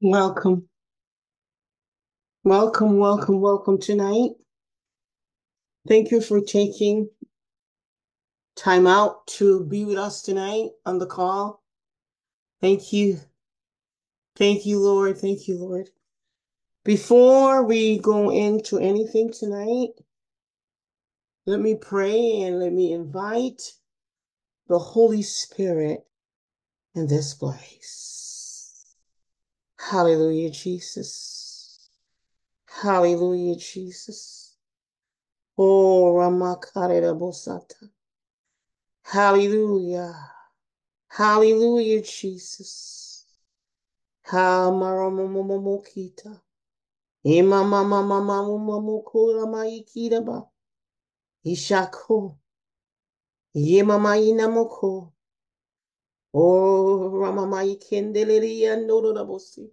Welcome, welcome tonight. Thank you for taking time out to be with us tonight on the call. Thank you. Thank you, Lord. Thank you, Lord. Before we go into anything tonight, let me pray and let me invite the Holy Spirit in this place. Hallelujah, Jesus. Hallelujah, Jesus. Oh, Ramakareda Bosata. Hallelujah. Hallelujah, Jesus. Ha maramamamamokita. Ima mamamamamamokura maikira ba. Ishako. Yema maina moko. O ramamai kendeleri andoro da bosi.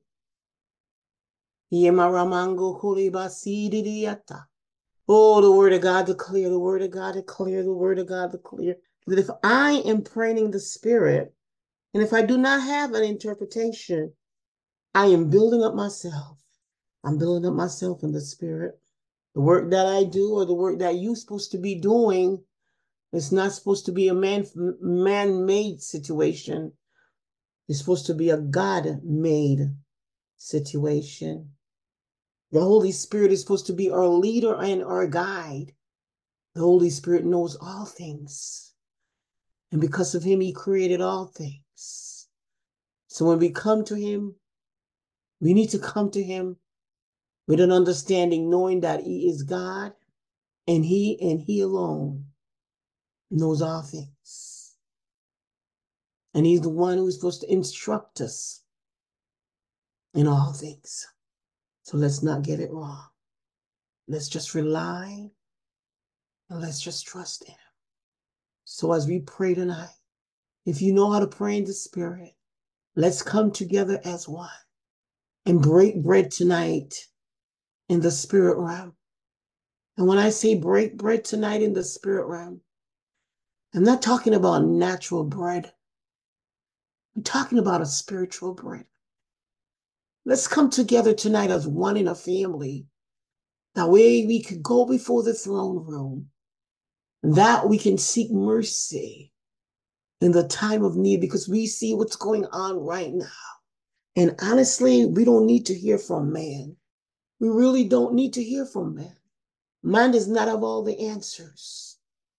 Yema ramango kuriba sidiriata. Oh, the word of God declare, the word of God declare, the word of God declare. That if I am praying in the spirit, and if I do not have an interpretation, I am building up myself. I'm building up myself in the spirit. The work that I do or the work that you're supposed to be doing is not supposed to be a man-made situation. It's supposed to be a God-made situation. The Holy Spirit is supposed to be our leader and our guide. The Holy Spirit knows all things. And because of him, he created all things. So when we come to him, we need to come to him with an understanding, knowing that he is God and he alone knows all things. And he's the one who's supposed to instruct us in all things. So let's not get it wrong. Let's just rely and let's just trust him. So as we pray tonight, if you know how to pray in the spirit, let's come together as one and break bread tonight in the spirit realm. And when I say break bread tonight in the spirit realm, I'm not talking about natural bread. I'm talking about a spiritual bread. Let's come together tonight as one in a family. That way we could go before the throne room. That we can seek mercy in the time of need because we see what's going on right now. And honestly, we don't need to hear from man. We really don't need to hear from man. Man does not have all the answers,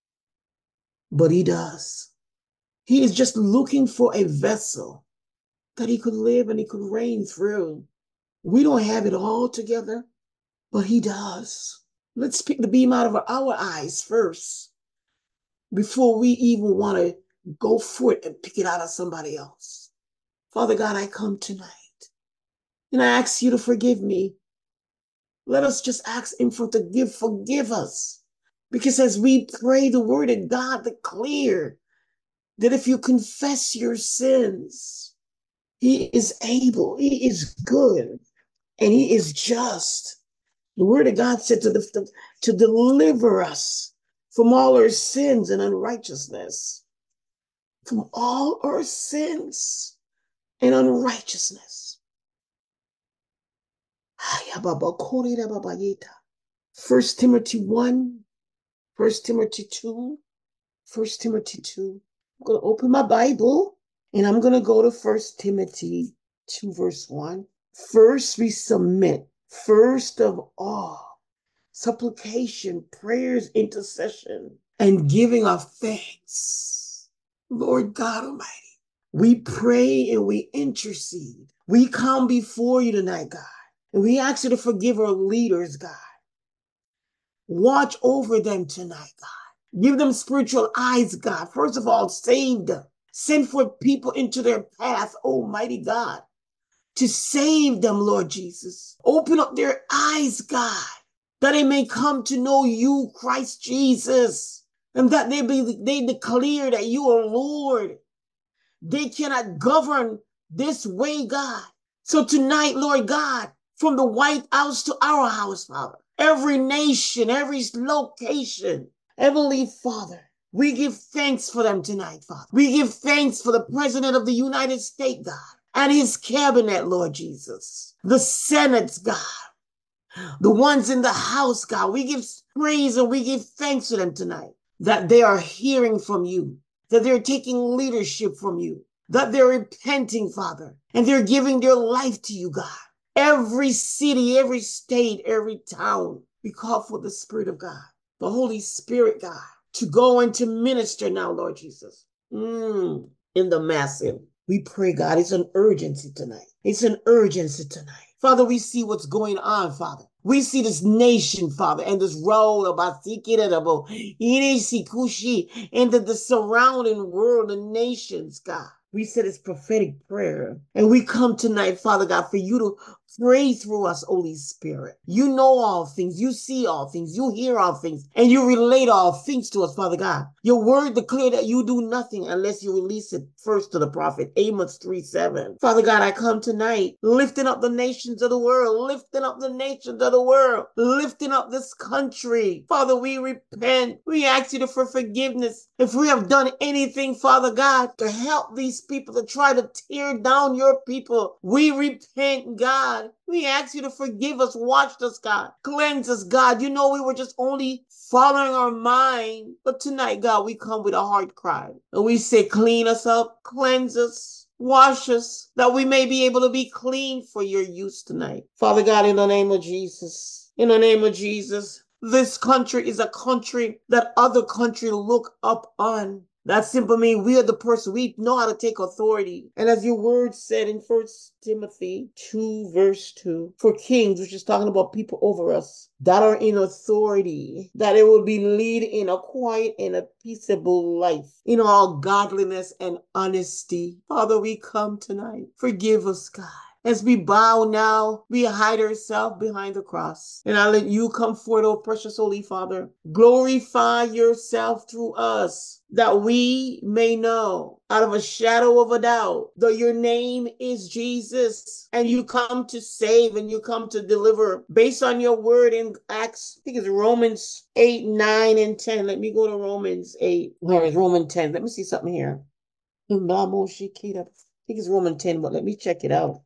but he does. He is just looking for a vessel that he could live and he could reign through. We don't have it all together, but he does. Let's pick the beam out of our eyes first before we even want to go for it and pick it out of somebody else. Father God, I come tonight and I ask you to forgive me. Let us just ask him forgive us. Because as we pray, the word of God declare that if you confess your sins, he is able, he is good, and he is just. The word of God said to deliver us from all our sins and unrighteousness. From all our sins and unrighteousness. First Timothy 1, First Timothy 2, First Timothy 2. I'm going to open my Bible and I'm going to go to First Timothy 2, verse 1. First, we submit, first of all, supplication, prayers, intercession, and giving of thanks. Lord God Almighty, we pray and we intercede. We come before you tonight, God, and we ask you to forgive our leaders, God. Watch over them tonight, God. Give them spiritual eyes, God. First of all, save them. Send forth people into their path, Almighty God, to save them, Lord Jesus. Open up their eyes, God, that they may come to know you, Christ Jesus, and that they declare that you are Lord. They cannot govern this way, God. So tonight, Lord God, from the White House to our house, Father, every nation, every location, Heavenly Father, we give thanks for them tonight, Father. We give thanks for the President of the United States, God. and his cabinet, Lord Jesus. The Senate's, God. The ones in the house, God. We give praise and we give thanks to them tonight that they are hearing from you, that they're taking leadership from you, that they're repenting, Father, and they're giving their life to you, God. Every city, every state, every town, we call for the Spirit of God, the Holy Spirit, God, to go and to minister now, Lord Jesus. In the massive. We pray, God, it's an urgency tonight. It's an urgency tonight. Father, we see what's going on, Father. We see this nation, Father, and this road about and the surrounding world, the nations, God. We said it's prophetic prayer. And we come tonight, Father God, for you to pray through us, Holy Spirit. You know all things. You see all things. You hear all things. And you relate all things to us, Father God. Your word declared that you do nothing unless you release it first to the prophet. Amos 3:7. Father God, I come tonight lifting up the nations of the world, lifting up the nations of the world, lifting up this country. Father, we repent. We ask you for forgiveness. If we have done anything, Father God, to help these people to try to tear down your people, we repent, God. We ask you to forgive us, wash us, God, cleanse us, God. You know we were just only following our mind. But tonight, God, we come with a heart cry. And we say, clean us up, cleanse us, wash us, that we may be able to be clean for your use tonight. Father God, in the name of Jesus, in the name of Jesus, this country is a country that other countries look up on. That simply means we are the person. We know how to take authority. And as your word said in 1 Timothy 2, verse 2, for kings, which is talking about people over us that are in authority, that it will be lead in a quiet and a peaceable life, in all godliness and honesty. Father, we come tonight. Forgive us, God. As we bow now, we hide ourselves behind the cross. And I let you come forth, oh precious Holy Father. Glorify yourself through us, that we may know out of a shadow of a doubt that your name is Jesus, and you come to save and you come to deliver based on your word in Acts, I think it's Romans 8, 9, and 10. Let me go to Romans 8. Where is Romans 10? Let me see something here. I think it's Romans 10, but let me check it out.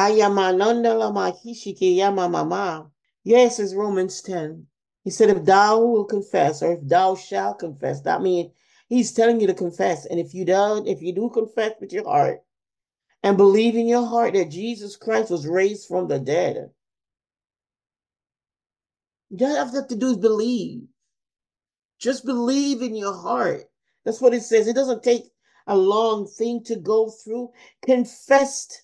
Yes, it's Romans 10. He said, if thou will confess, or if thou shalt confess, that means he's telling you to confess. And if you do confess with your heart and believe in your heart that Jesus Christ was raised from the dead, you all have to do is believe. Just believe in your heart. That's what it says. It doesn't take a long thing to go through. Confess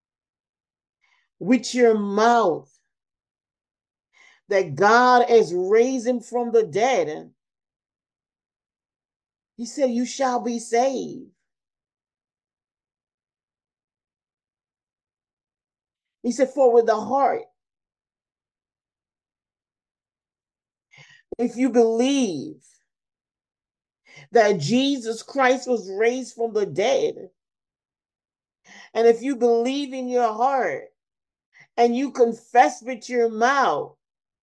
with your mouth that God has raised him from the dead. He said, you shall be saved. He said, for with the heart, if you believe that Jesus Christ was raised from the dead, and if you believe in your heart and you confess with your mouth,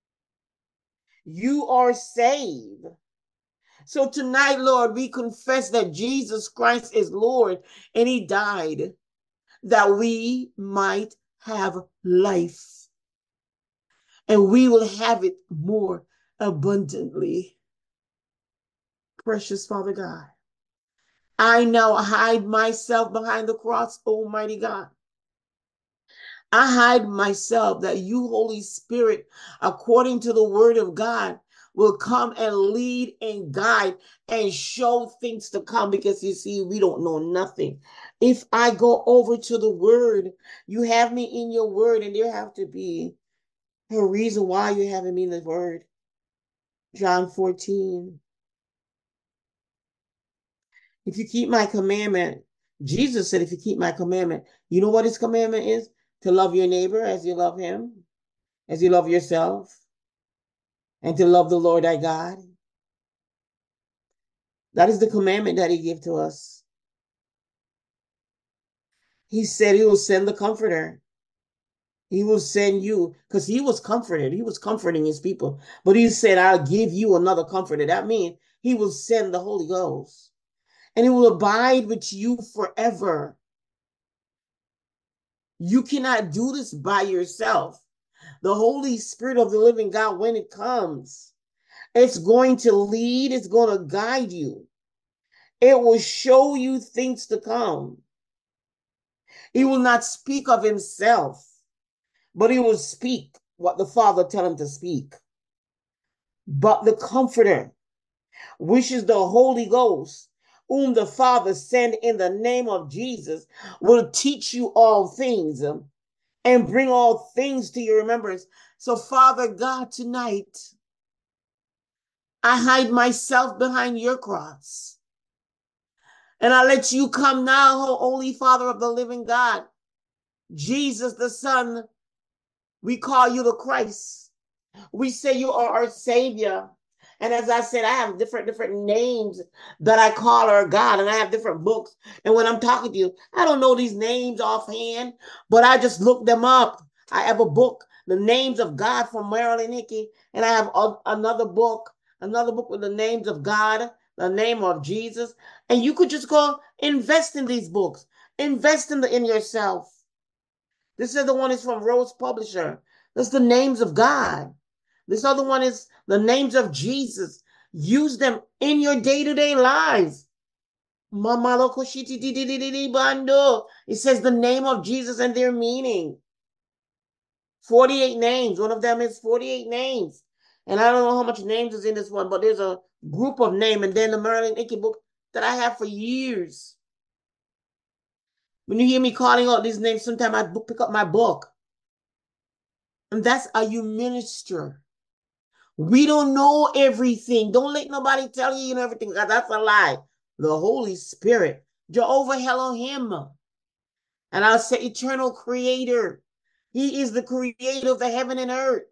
you are saved. So tonight, Lord, we confess that Jesus Christ is Lord and he died that we might have life, and we will have it more abundantly. Precious Father God, I now hide myself behind the cross, Almighty God. I hide myself that you, Holy Spirit, according to the word of God, will come and lead and guide and show things to come, because you see, we don't know nothing. If I go over to the word, you have me in your word, and there have to be a reason why you having me in the word. John 14. If you keep my commandment, Jesus said, if you keep my commandment, you know what his commandment is? To love your neighbor as you love him, as you love yourself, and to love the Lord thy God. That is the commandment that he gave to us. He said he will send the comforter. He will send you, because he was comforted. He was comforting his people. But he said, I'll give you another comforter. That means he will send the Holy Ghost. And it will abide with you forever. You cannot do this by yourself. The Holy Spirit of the living God, when it comes, it's going to lead, it's going to guide you. It will show you things to come. He will not speak of himself, but he will speak what the Father tell him to speak. But the Comforter, which is the Holy Ghost, whom the Father sent in the name of Jesus, will teach you all things and bring all things to your remembrance. So, Father God, tonight, I hide myself behind your cross. And I let you come now, Holy Father of the living God. Jesus, the Son, we call you the Christ. We say you are our Savior. And as I said, I have different names that I call our God, and I have different books. And when I'm talking to you, I don't know these names offhand, but I just look them up. I have a book, The Names of God from Marilyn Hickey, and I have another book with the names of God, the name of Jesus. And you could just go invest in these books, invest in yourself. This other one is from Rose Publisher. That's the names of God. This other one is the names of Jesus. Use them in your day-to-day lives. It says the name of Jesus and their meaning. 48 names. One of them is 48 names. And I don't know how much names is in this one, but there's a group of names. And then the Marilyn Hickey book that I have for years. When you hear me calling out these names, sometimes I pick up my book. And that's how you minister. We don't know everything. Don't let nobody tell you know everything, because that's a lie. The Holy Spirit, Jehovah Elohim, and I'll say eternal creator. He is the creator of the heaven and earth.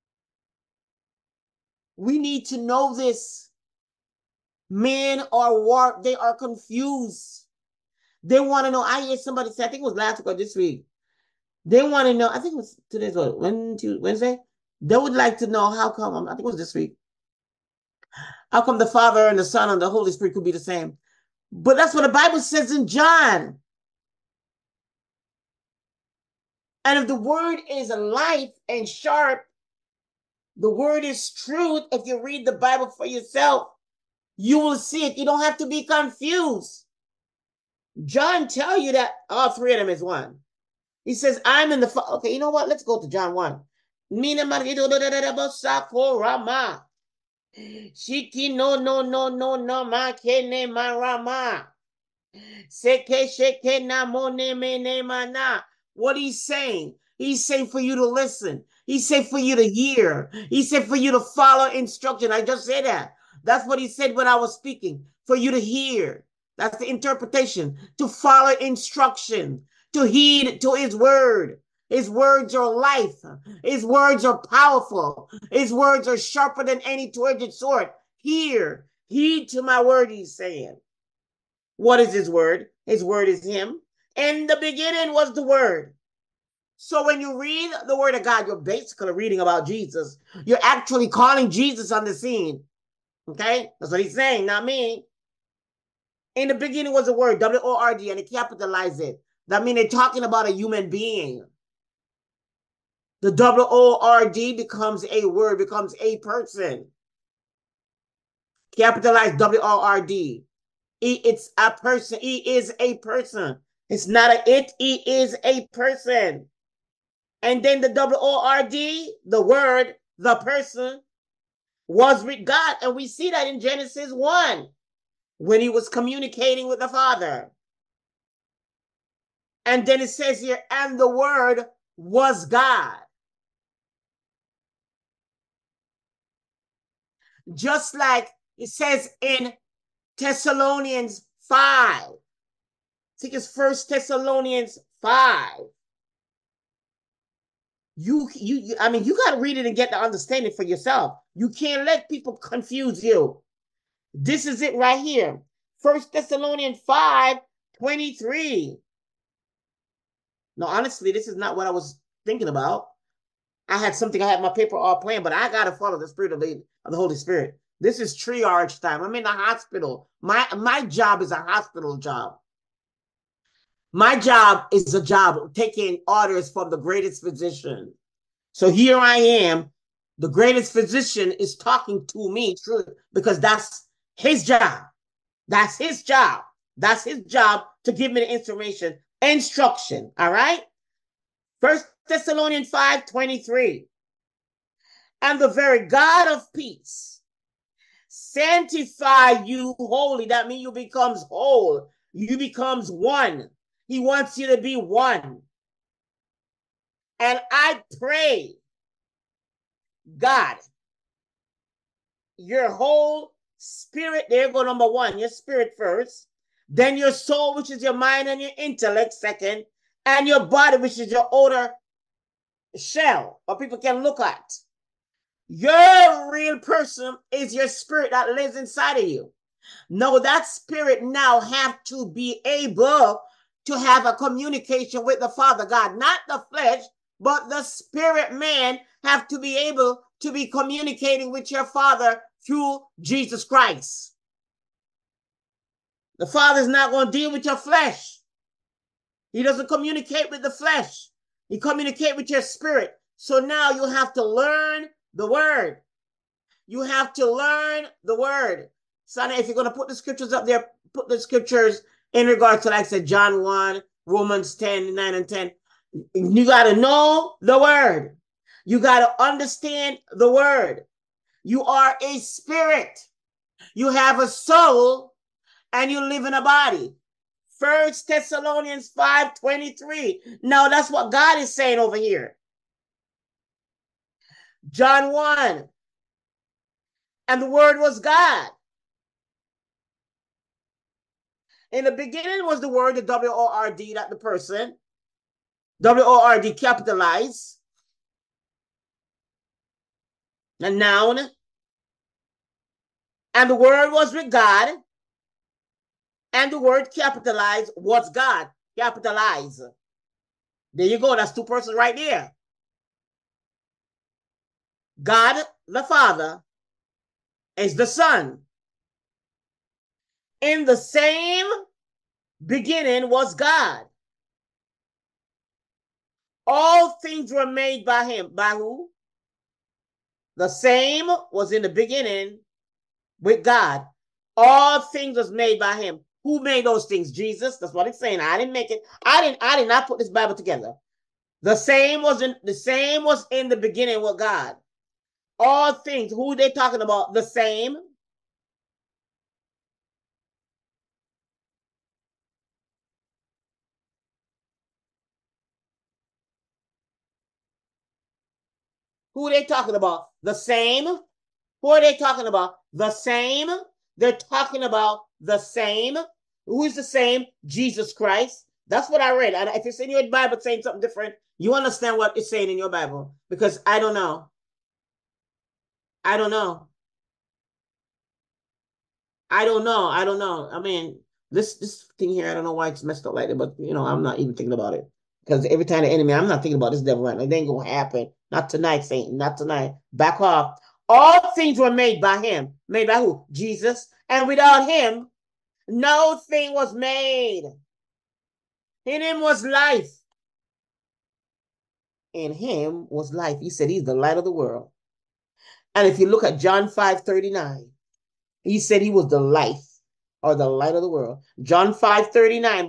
We need to know this. Men are warped. They are confused. They want to know. I hear somebody say, I think it was last week or this week. They want to know. I think it was today's what, Wednesday. They would like to know how come. I think it was this week. How come the Father and the Son and the Holy Spirit could be the same? But that's what the Bible says in John. And if the word is life and sharp, the word is truth. If you read the Bible for yourself, you will see it. You don't have to be confused. John tell you that all three of them is one. He says, I'm in the Father. Okay, you know what? Let's go to John 1. Shiki no ma kene marama. Seke sheke na mo ne me ne mana. What he's saying? He's saying for you to listen. He said for you to hear. He said for you to follow instruction. I just said that. That's what he said when I was speaking. For you to hear. That's the interpretation. To follow instruction. To heed to his word. His words are life. His words are powerful. His words are sharper than any two-edged sword. Hear. Heed to my word, he's saying. What is his word? His word is him. In the beginning was the word. So when you read the word of God, you're basically reading about Jesus. You're actually calling Jesus on the scene. Okay? That's what he's saying, not me. In the beginning was the word, W-O-R-D, and they capitalize it. That means they're talking about a human being. The W-O-R-D becomes a word, becomes a person. Capitalize W-O-R-D. It's a person. He is a person. It's not a it. He is a person. And then the W-O-R-D, the word, the person, was with God. And we see that in Genesis 1, when he was communicating with the Father. And then it says here, and the word was God. Just like it says in Thessalonians 5. I think it's 1 Thessalonians 5. You got to read it and get the understanding for yourself. You can't let people confuse you. This is it right here. 1 Thessalonians 5:23. No, honestly, this is not what I was thinking about. I had my paper all planned, but I got to follow the spirit of the Holy Spirit. This is triage time. I'm in the hospital. My job is a hospital job. My job is a job taking orders from the greatest physician. So here I am. The greatest physician is talking to me because that's his job. That's his job. That's his job to give me the information, instruction. All right. First Thessalonians 5:23. And the very God of peace sanctify you wholly. That means you becomes whole. You becomes one. He wants you to be one. And I pray, God, your whole spirit, there go number one, your spirit first, then your soul, which is your mind and your intellect second, and your body, which is your outer shell, or people can look at. Your real person is your spirit that lives inside of you. No, that spirit now have to be able to have a communication with the Father God, not the flesh, but the spirit man have to be able to be communicating with your Father through Jesus Christ. The Father's not going to deal with your flesh. He doesn't communicate with the flesh. He communicates with your spirit. So now you have to learn the word. You have to learn the word. Son, if you're going to put the scriptures up there, put the scriptures in regards to, like I said, John 1, Romans 10, 9 and 10. You got to know the word. You got to understand the word. You are a spirit. You have a soul and you live in a body. First Thessalonians 5:23. Now that's what God is saying over here. John 1. And the word was God. In the beginning was the word, the W-O-R-D, that the person. W-O-R-D capitalized. A noun. And the word was with God. And the word capitalized was God. Capitalized. There you go. That's two persons right there. God, the Father, is the Son. In the same beginning was God. All things were made by him. By who? The same was in the beginning with God. All things was made by him. Who made those things? Jesus. That's what it's saying. I didn't make it. I did not put this Bible together. The same was in the beginning with God. All things. Who are they talking about? The same. Who are they talking about? The same. Who are they talking about? The same. They're talking about the same. Who is the same? Jesus Christ. That's what I read. And if it's in your Bible saying something different, you understand what it's saying in your Bible. Because I don't know. I don't know. I don't know. I don't know. I mean, this thing here, I don't know why it's messed up like that, but I'm not even thinking about it. Because every time the enemy, I'm not thinking about this devil right now. It ain't gonna happen. Not tonight, Satan. Not tonight. Back off. All things were made by him. Made by who? Jesus. And without him, no thing was made. In him was life. In him was life. He said he's the light of the world. And if you look at John 5:39, he said he was the life or the light of the world. John 5:39.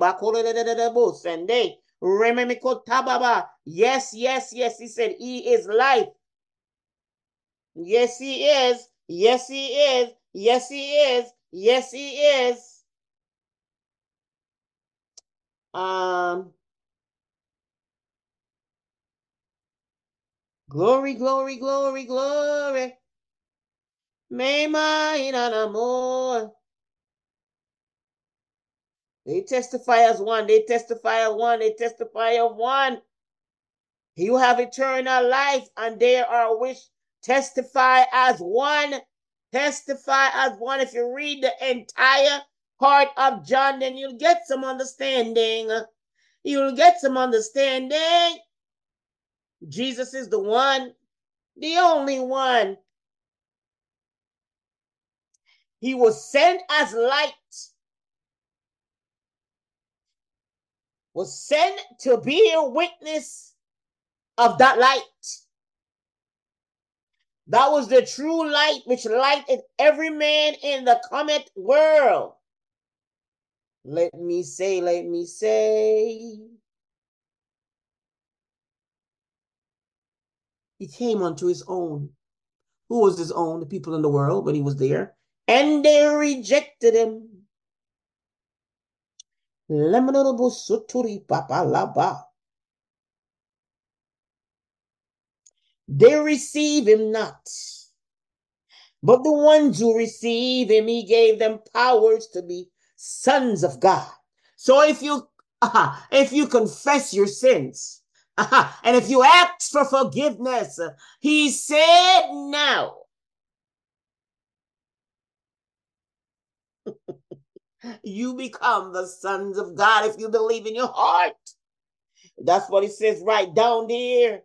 Yes, yes, yes. He said he is life. Yes, he is. Yes, he is. Yes, he is. Yes, he is. Glory, glory, glory, glory. May mine amor. They testify as one. They testify of one. They testify of one. You have eternal life, and they are which testify as one. Testify as one. If you read the entire part of John, then you'll get some understanding. You'll get some understanding. Jesus is the one, the only one. He was sent as light. was sent to be a witness of that light. That was the true light which lighted every man in the cometh world. Let me say. He came unto his own. Who was his own? The people in the world when he was there. And they rejected him. They receive him not. But the ones who receive him, he gave them powers to be sons of God. So if you confess your sins, and if you ask for forgiveness, he said now, you become the sons of God if you believe in your heart. That's what he says right down there.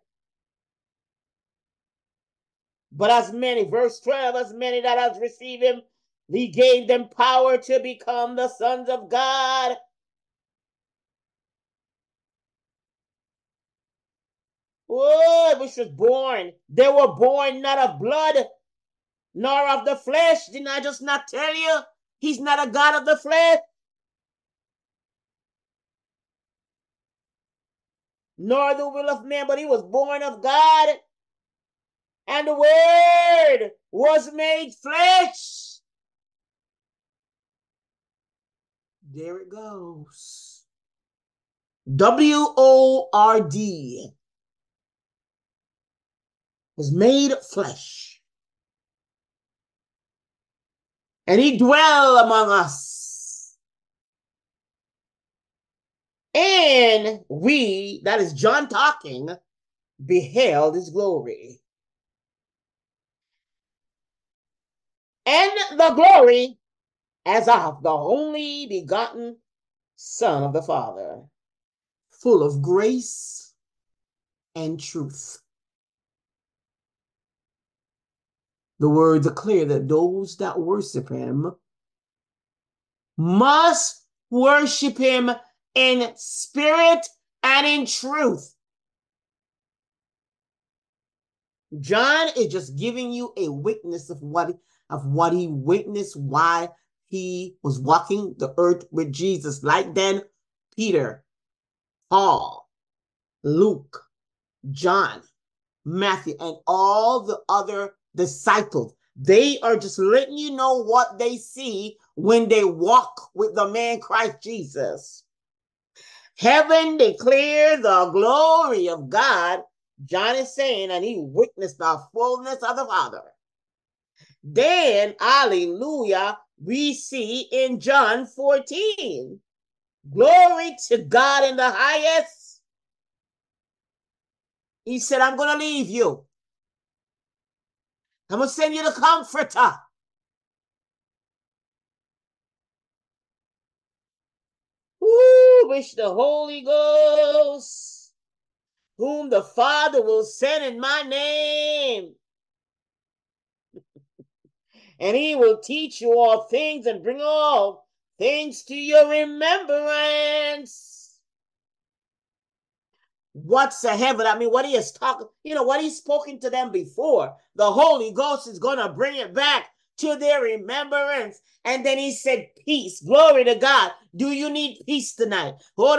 But as many, verse 12, as many that has received him, he gave them power to become the sons of God. Oh, which was born. They were born not of blood, nor of the flesh. Didn't I just not tell you? He's not a God of the flesh. Nor the will of man, but he was born of God. And the word was made flesh. There it goes. W-O-R-D was made flesh. And he dwell among us. And we, that is John talking, beheld his glory. And the glory as of the only begotten Son of the Father, full of grace and truth. The word declare that those that worship him must worship him in spirit and in truth. John is just giving you a witness of what he witnessed while he was walking the earth with Jesus. Like then, Peter, Paul, Luke, John, Matthew, and all the other disciples. They are just letting you know what they see when they walk with the man Christ Jesus. Heaven declare the glory of God, John is saying, and he witnessed the fullness of the Father. Then, hallelujah, we see in John 14, glory to God in the highest. He said, I'm going to leave you. I'm going to send you the Comforter. Ooh, wish the Holy Ghost, whom the Father will send in my name. And he will teach you all things and bring all things to your remembrance. What's the heaven? I mean, what he has talked, what he's spoken to them before. The Holy Ghost is going to bring it back to their remembrance. And then he said, peace. Glory to God. Do you need peace tonight?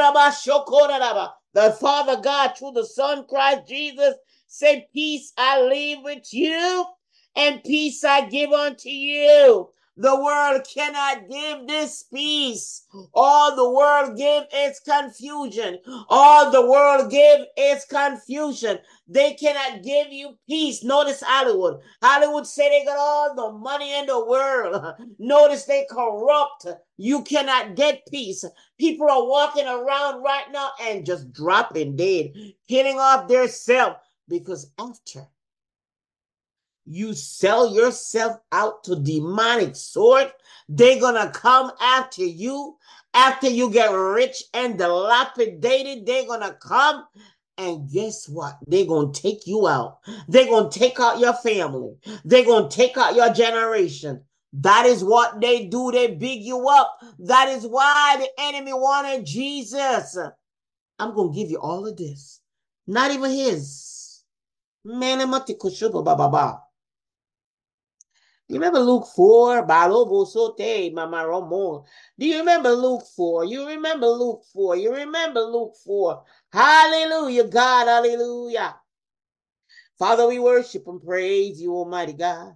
The Father God, through the Son, Christ Jesus, said, peace I leave with you, and peace I give unto you. The world cannot give this peace. All the world give is confusion. All the world give is confusion. They cannot give you peace. Notice Hollywood. Hollywood say they got all the money in the world. Notice they corrupt. You cannot get peace. People are walking around right now and just dropping dead, killing off their self, because after you sell yourself out to demonic sword, they're gonna come after you. After you get rich and dilapidated, they're gonna come, and guess what? They're gonna take you out. They're gonna take out your family. They're gonna take out your generation. That is what they do. They big you up. That is why the enemy wanted Jesus. I'm going to give you all of this. Not even his. Man, I'm not ba. You remember Luke 4? Balobo sote, Mama Ramon. Do you remember Luke 4? You remember Luke 4? You remember Luke 4? Hallelujah, God, hallelujah. Father, we worship and praise you, Almighty God.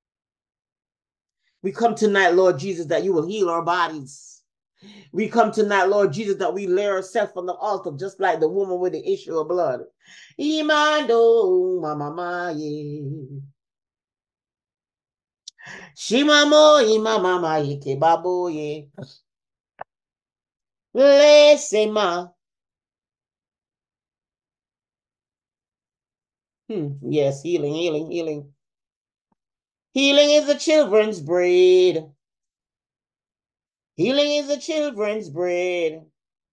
We come tonight, Lord Jesus, that you will heal our bodies. We come tonight, Lord Jesus, that we lay ourselves on the altar, just like the woman with the issue of blood. Imando, mama, yeah. Shimamo, imama, yeke babo, ye. Lesema. Yes, healing, healing, healing. Healing is the children's bread. Healing is the children's bread.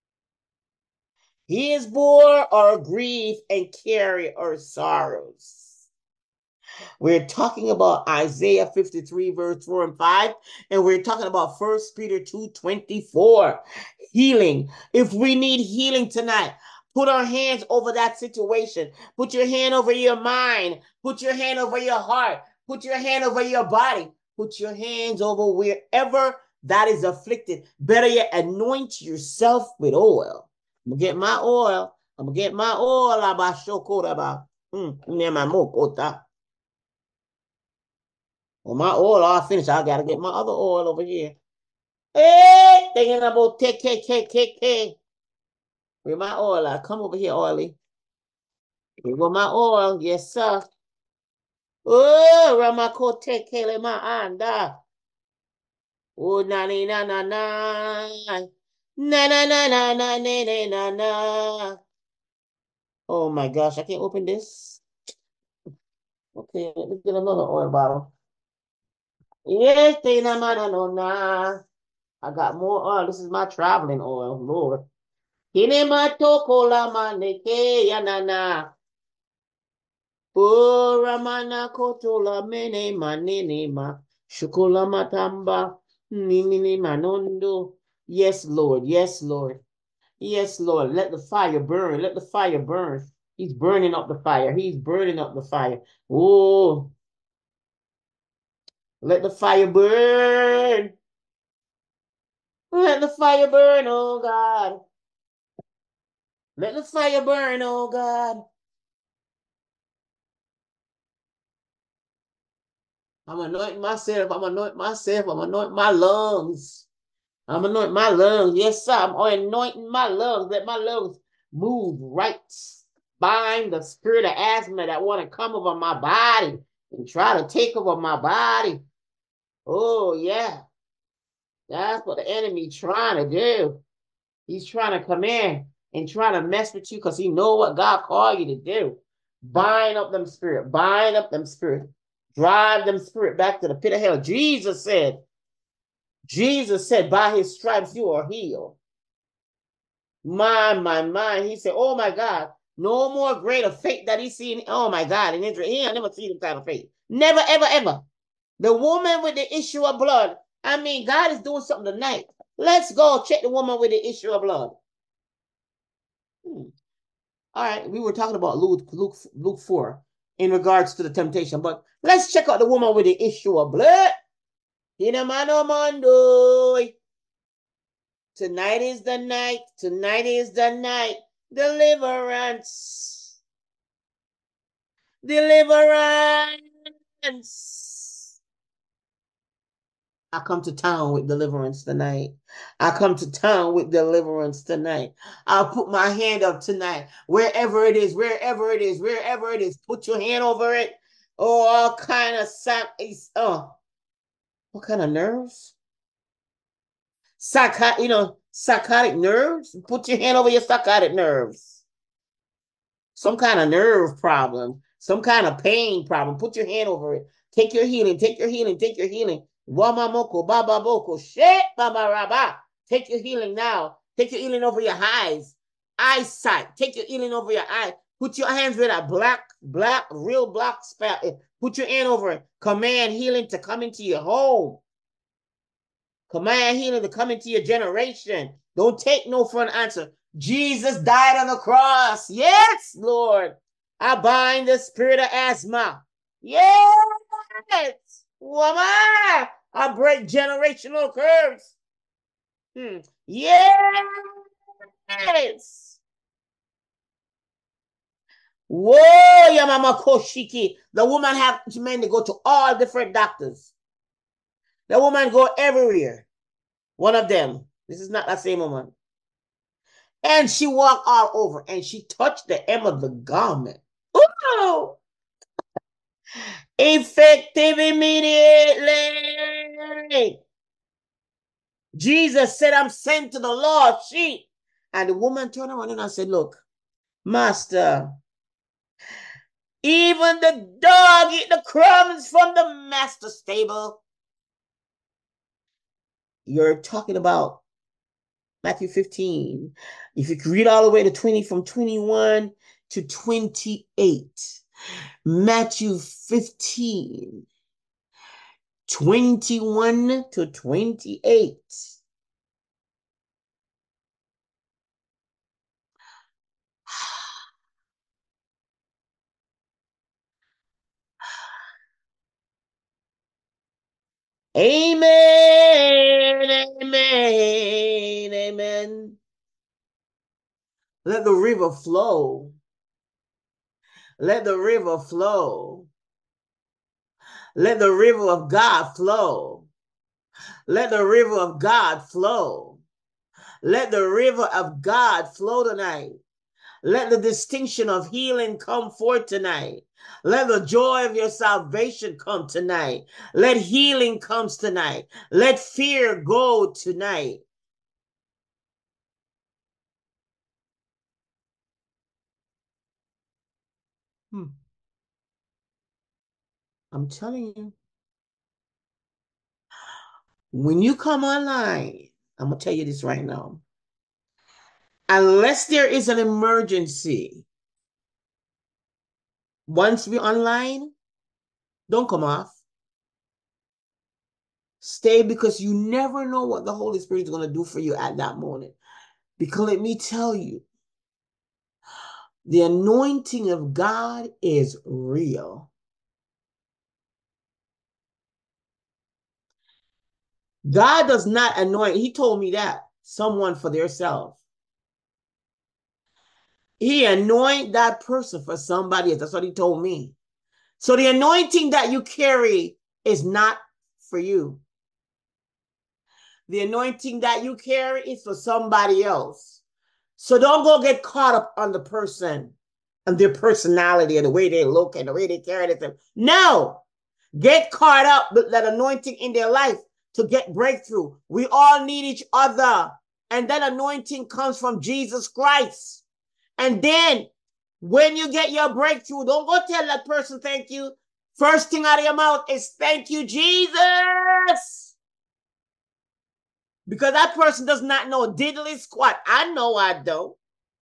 He is bore our grief and carry our sorrows. We're talking about Isaiah 53, verse 4 and 5, and we're talking about 1 Peter 2:24. Healing. If we need healing tonight, put our hands over that situation. Put your hand over your mind. Put your hand over your heart. Put your hand over your body. Put your hands over wherever that is afflicted. Better yet, anoint yourself with oil. I'm going to get my oil. I'm going to get my oil. Well, my oil all finished. I got to get my other oil over here. Hey, thinking about take. Where my oil at? Come over here, oily. Here go my oil. Yes, sir. Oh, Ramako take my anda. Oh, na na na na. Na na na na na na na na. Oh my gosh, I can't open this. Okay, let me get another oil bottle. Yes, na. I got more oil. This is my traveling oil, Lord. Kinematoko la maneke yanana. O ramana kotola mene manene ma. Shukola matamba. Ninini manondo. Yes, Lord. Yes, Lord. Yes, Lord. Let the fire burn. Let the fire burn. He's burning up the fire. He's burning up the fire. Oh, let the fire burn. Let the fire burn, oh God. Let the fire burn, oh God. I'm anointing myself. I'm anointing myself. I'm anointing my lungs. I'm anointing my lungs. Yes, sir. I'm anointing my lungs. Let my lungs move right. Bind the spirit of asthma that want to come over my body and try to take over my body. Oh, yeah. That's what the enemy trying to do. He's trying to come in and try to mess with you because he know what God called you to do. Bind up them spirit. Bind up them spirit. Drive them spirit back to the pit of hell. Jesus said, by his stripes you are healed. My. He said, oh my God, no more greater faith that he's seen. Oh my God, in Israel, he ain't never seen this kind of faith. Never, ever, ever. The woman with the issue of blood. I mean, God is doing something tonight. Let's go check the woman with the issue of blood. All right, we were talking about Luke 4 in regards to the temptation, but let's check out the woman with the issue of blood. Tonight is the night. Tonight is the night. Deliverance. Deliverance. I come to town with deliverance tonight. I come to town with deliverance tonight. I'll put my hand up tonight. Wherever it is, wherever it is, wherever it is, put your hand over it. Oh, all kind of what kind of nerves? Psychotic nerves. Put your hand over your psychotic nerves. Some kind of nerve problem, some kind of pain problem. Put your hand over it. Take your healing. Take your healing. Take your healing. Wamamoko, bababoko, shit, babaraba. Take your healing now. Take your healing over your eyes, eyesight. Take your healing over your eye. Put your hands with a real black spot. Put your hand over it. Command healing to come into your home. Command healing to come into your generation. Don't take no for an answer. Jesus died on the cross. Yes, Lord. I bind the spirit of asthma. Yes. Woman. I break generational curse. Yes. Whoa, Yamama Koshiki. The woman have men to go to all different doctors. The woman go everywhere. One of them. This is not that same woman. And she walked all over and she touched the hem of the garment. Ooh! Effective immediately. Jesus said, I'm sent to the lost sheep. And the woman turned around and I said, look, Master, even the dog eat the crumbs from the master's table. You're talking about Matthew 15. If you read all the way to 20, from 21 to 28. Matthew 15, 21 to 28. Amen, amen, amen. Let the river flow. Let the river flow. Let the river of God flow. Let the river of God flow. Let the river of God flow tonight. Let the distinction of healing come forth tonight. Let the joy of your salvation come tonight. Let healing come tonight. Let fear go tonight. I'm telling you. When you come online, I'm going to tell you this right now. Unless there is an emergency, once we're online, don't come off. Stay, because you never know what the Holy Spirit is going to do for you at that moment. Because let me tell you, the anointing of God is real. God does not anoint. He told me that. Someone for their self. He anoint that person for somebody else. That's what he told me. So the anointing that you carry is not for you. The anointing that you carry is for somebody else. So don't go get caught up on the person and their personality and the way they look and the way they carry themselves. No, get caught up with that anointing in their life to get breakthrough. We all need each other. And that anointing comes from Jesus Christ. And then when you get your breakthrough, don't go tell that person thank you. First thing out of your mouth is thank you, Jesus. Because that person does not know diddly squat. I know I don't.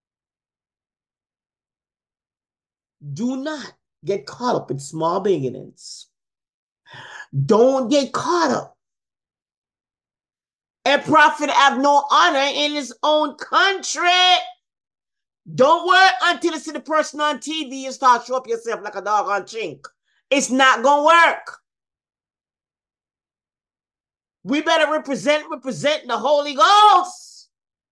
Do not get caught up in small beginnings. Don't get caught up. A prophet have no honor in his own country. Don't wait until you see the person on TV and start show up yourself like a dog on chink. It's not going to work. We better represent the Holy Ghost.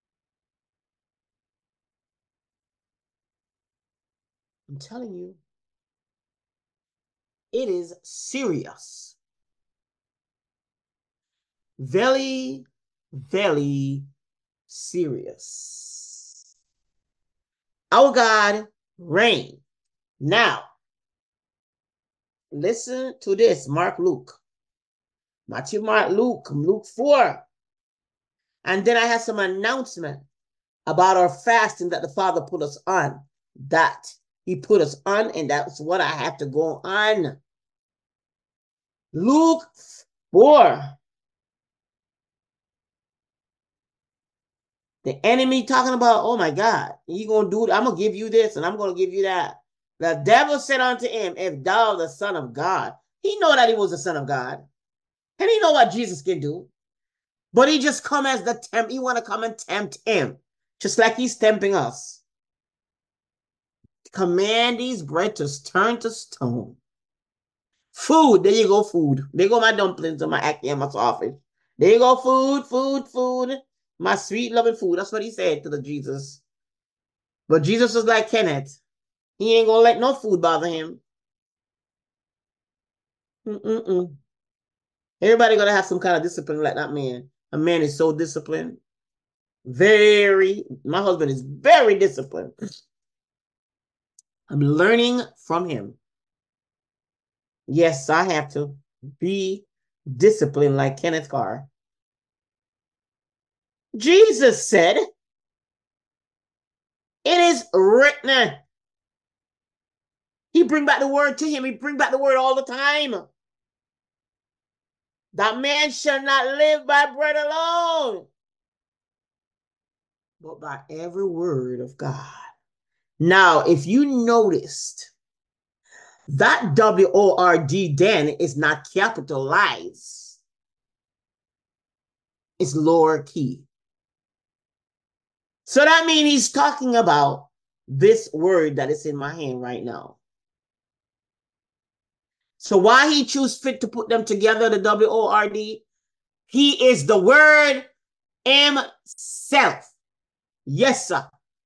I'm telling you, it is serious. Very, very serious. Our God reign. Now, listen to this. Mark, Luke. Matthew, Mark, Luke 4. And then I have some announcement about our fasting that the Father put us on. That he put us on, and that's what I have to go on. Luke 4. The enemy talking about, oh my God, you gonna do it? I'm gonna give you this and I'm gonna give you that. The devil said unto him, if thou the Son of God, he know that he was the Son of God. And he know what Jesus can do. But he just come as the tempt. He want to come and tempt him. just like he's tempting us. Command these bread to turn to stone. Food, there you go, food. There go my dumplings and my ackee and my sausage. There you go, food, food, food. My sweet loving food. That's what he said to the Jesus. But Jesus was like Kenneth. He ain't gonna let no food bother him. Mm-mm-mm. Everybody gonna have some kind of discipline like that man. A man is so disciplined. My husband is very disciplined. I'm learning from him. Yes, I have to be disciplined like Kenneth Carr. Jesus said, it is written. He bring back the word to him. He bring back the word all the time. That man shall not live by bread alone, but by every word of God. Now, if you noticed, that W-O-R-D then is not capitalized. It's lower key. So that means he's talking about this word that is in my hand right now. So why he choose fit to put them together, the W-O-R-D? He is the word himself. Yes, sir.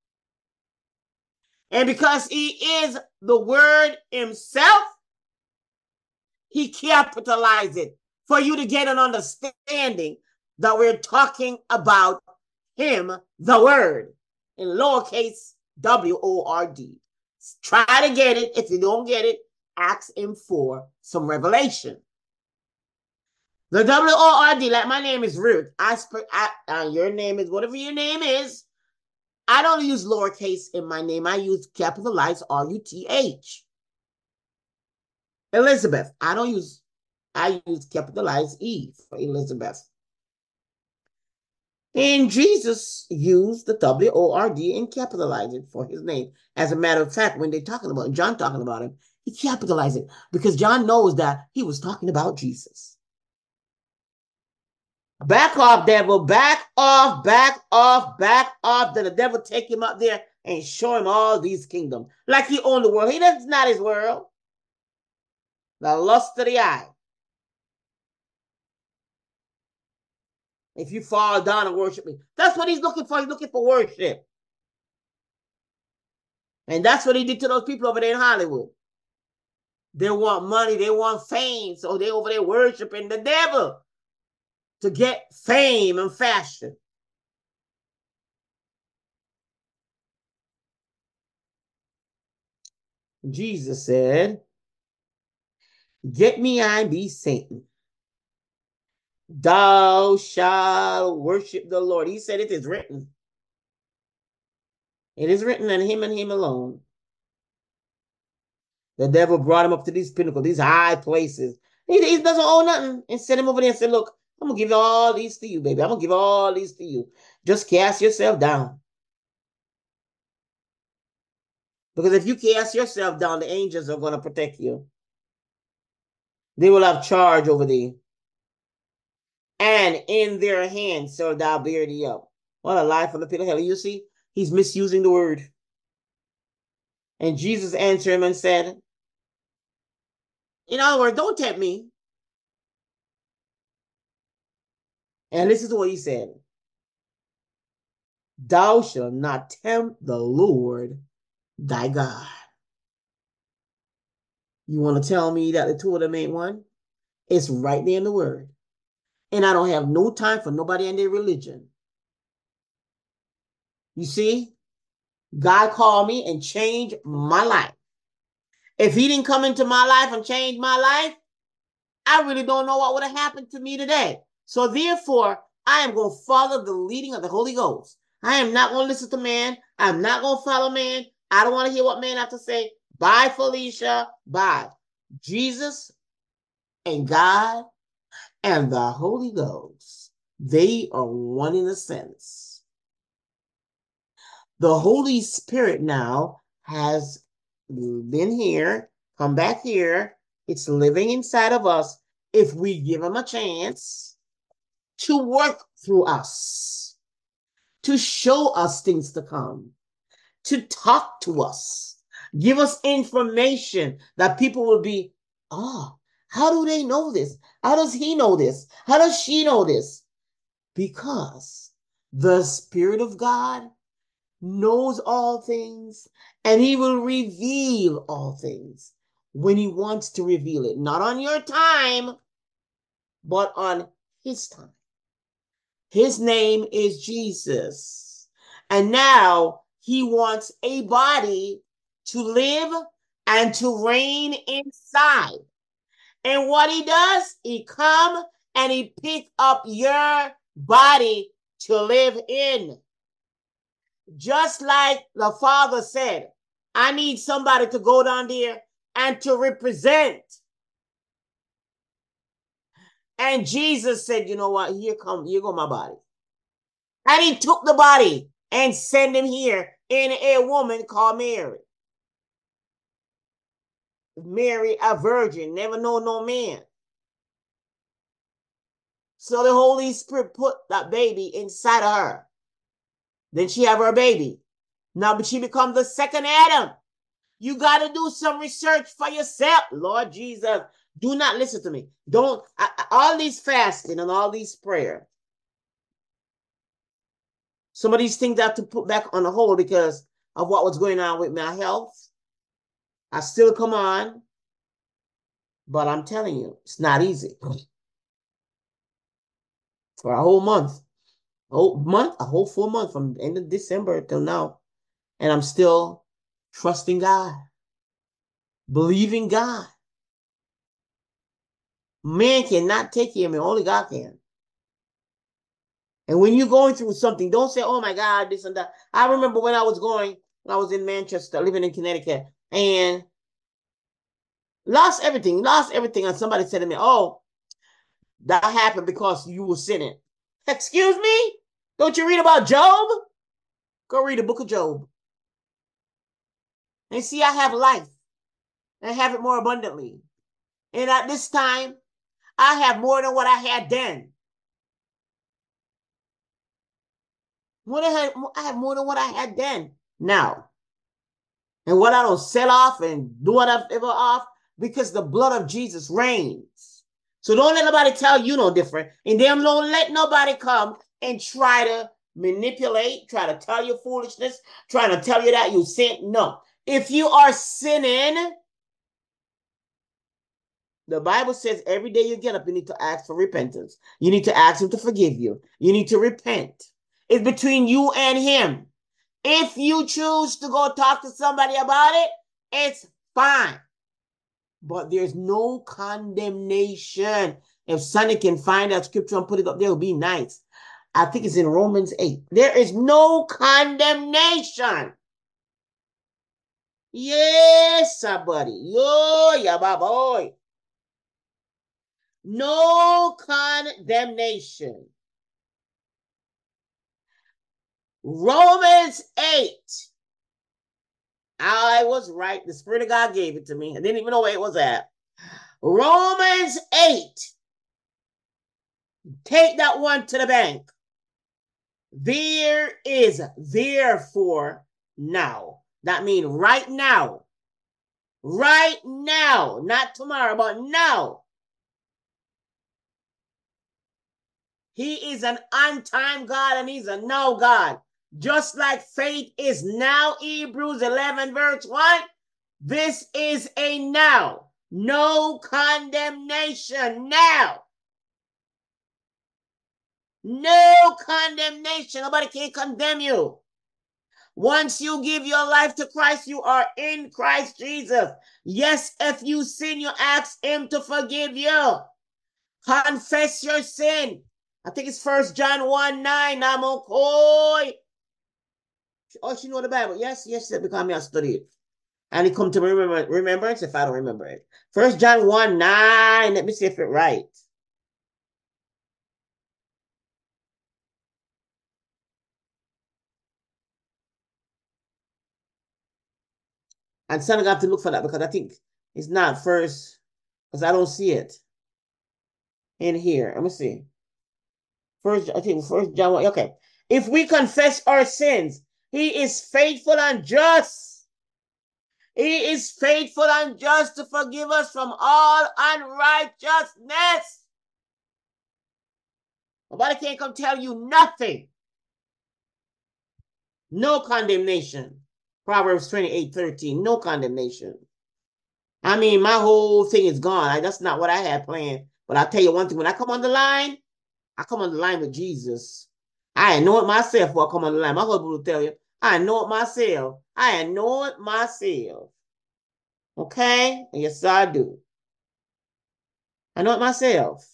And because he is the word himself, he capitalized it for you to get an understanding that we're talking about him, the word, in lowercase W-O-R-D. Try to get it. If you don't get it, ask him for some revelation. The W-O-R-D, like my name is Ruth. Your name is whatever your name is. I don't use lowercase in my name. I use capitalized R-U-T-H. Elizabeth. I use capitalized E for Elizabeth. And Jesus used the W-O-R-D and capitalized it for his name. As a matter of fact, when they're talking about John talking about him, he capitalized it because John knows that he was talking about Jesus. Back off, devil. Back off, back off, back off. Then the devil take him up there and show him all these kingdoms. Like he owned the world. That's not his world. The lust of the eye. If you fall down and worship me. That's what he's looking for. He's looking for worship. And that's what he did to those people over there in Hollywood. They want money. They want fame. So they over there worshiping the devil to get fame and fashion. Jesus said, get me behind thee, Satan. Thou shalt worship the Lord. He said it is written. It is written, and him alone. The devil brought him up to these pinnacles, these high places. He doesn't own nothing. And sent him over there and said, look, I'm going to give all these to you, baby. I'm going to give all these to you. Just cast yourself down. Because if you cast yourself down, the angels are going to protect you. They will have charge over thee. And in their hands shall thou bear thee up. What a lie from the pit of hell. You see, he's misusing the word. And Jesus answered him and said, in other words, don't tempt me. And listen to what he said. Thou shalt not tempt the Lord thy God. You want to tell me that the two of them ain't one? It's right there in the word. And I don't have no time for nobody and their religion. You see, God called me and changed my life. If he didn't come into my life and change my life, I really don't know what would have happened to me today. So therefore, I am going to follow the leading of the Holy Ghost. I am not going to listen to man. I'm not going to follow man. I don't want to hear what man have to say. Bye, Felicia. Bye. Jesus and God and the Holy Ghost, they are one in a sense. The Holy Spirit now has been here, come back here. It's living inside of us if we give him a chance to work through us. to show us things to come, to talk to us, give us information that people will be, oh, how do they know this? How does he know this? How does she know this? Because the Spirit of God knows all things, and he will reveal all things when he wants to reveal it. Not on your time, but on his time. His name is Jesus. And now he wants a body to live and to reign inside. And what he does, he come and he pick up your body to live in. Just like the Father said, I need somebody to go down there and to represent. And Jesus said, you know what? Here go my body. And he took the body and sent him here in a woman called Mary. Mary, a virgin, never know no man. So the Holy Spirit put that baby inside of her. Then she have her baby. Now, but she becomes the second Adam. You got to do some research for yourself. Lord Jesus, do not listen to me. Don't, all these fasting and all these prayer. Some of these things I have to put back on the hold because of what was going on with my health. I still come on, but I'm telling you, it's not easy. For a whole month, a whole full month from the end of December till now. And I'm still trusting God, believing God. Man cannot take care of me, only God can. And when you're going through something, don't say, oh my God, this and that. I remember when I was in Manchester, living in Connecticut, and lost everything. And somebody said to me, oh, that happened because you were sinning. Excuse me? Don't you read about Job? Go read the book of Job. And see, I have life. And I have it more abundantly. And at this time, I have more than what I had then. I have more than what I had then now. And what I don't sell off and do whatever off, because the blood of Jesus reigns. So don't let nobody tell you no different. And then don't let nobody come and try to manipulate, try to tell you foolishness, trying to tell you that you sin. No. If you are sinning, the Bible says every day you get up, you need to ask for repentance. You need to ask him to forgive you. You need to repent. It's between you and him. If you choose to go talk to somebody about it, it's fine. But there's no condemnation. If Sonny can find that scripture and put it up there, it would be nice. I think it's in Romans 8. There is no condemnation. Yes, somebody. Yo, yeah, boy. No condemnation. Romans 8. I was right. The Spirit of God gave it to me. I didn't even know where it was at. Romans 8. Take that one to the bank. There is therefore now. That means right now. Right now. Not tomorrow, but now. He is an on-time God and he's a now God. Just like faith is now, Hebrews 11 verse 1, this is a now. No condemnation now. No condemnation. Nobody can condemn you. Once you give your life to Christ, you are in Christ Jesus. Yes, if you sin, you ask him to forgive you. Confess your sin. I think it's 1 John 1:9. Oh, she know the Bible. Yes, because I study it. And it come to remembrance if I don't remember it. 1 John 1:9. Let me see if it's right. And son, I have to look for that because I think it's not first, because I don't see it in here. Let me see. I think 1 John 1. Okay. If we confess our sins, he is faithful and just. He is faithful and just to forgive us from all unrighteousness. Nobody can come tell you nothing. No condemnation. Proverbs 28:13. No condemnation. I mean, my whole thing is gone. That's not what I had planned. But I'll tell you one thing. When I come on the line, I come on the line with Jesus. I know it myself before I come on the line. My husband will tell you, I know it myself. I know it myself. Okay? Yes, I do. I know it myself.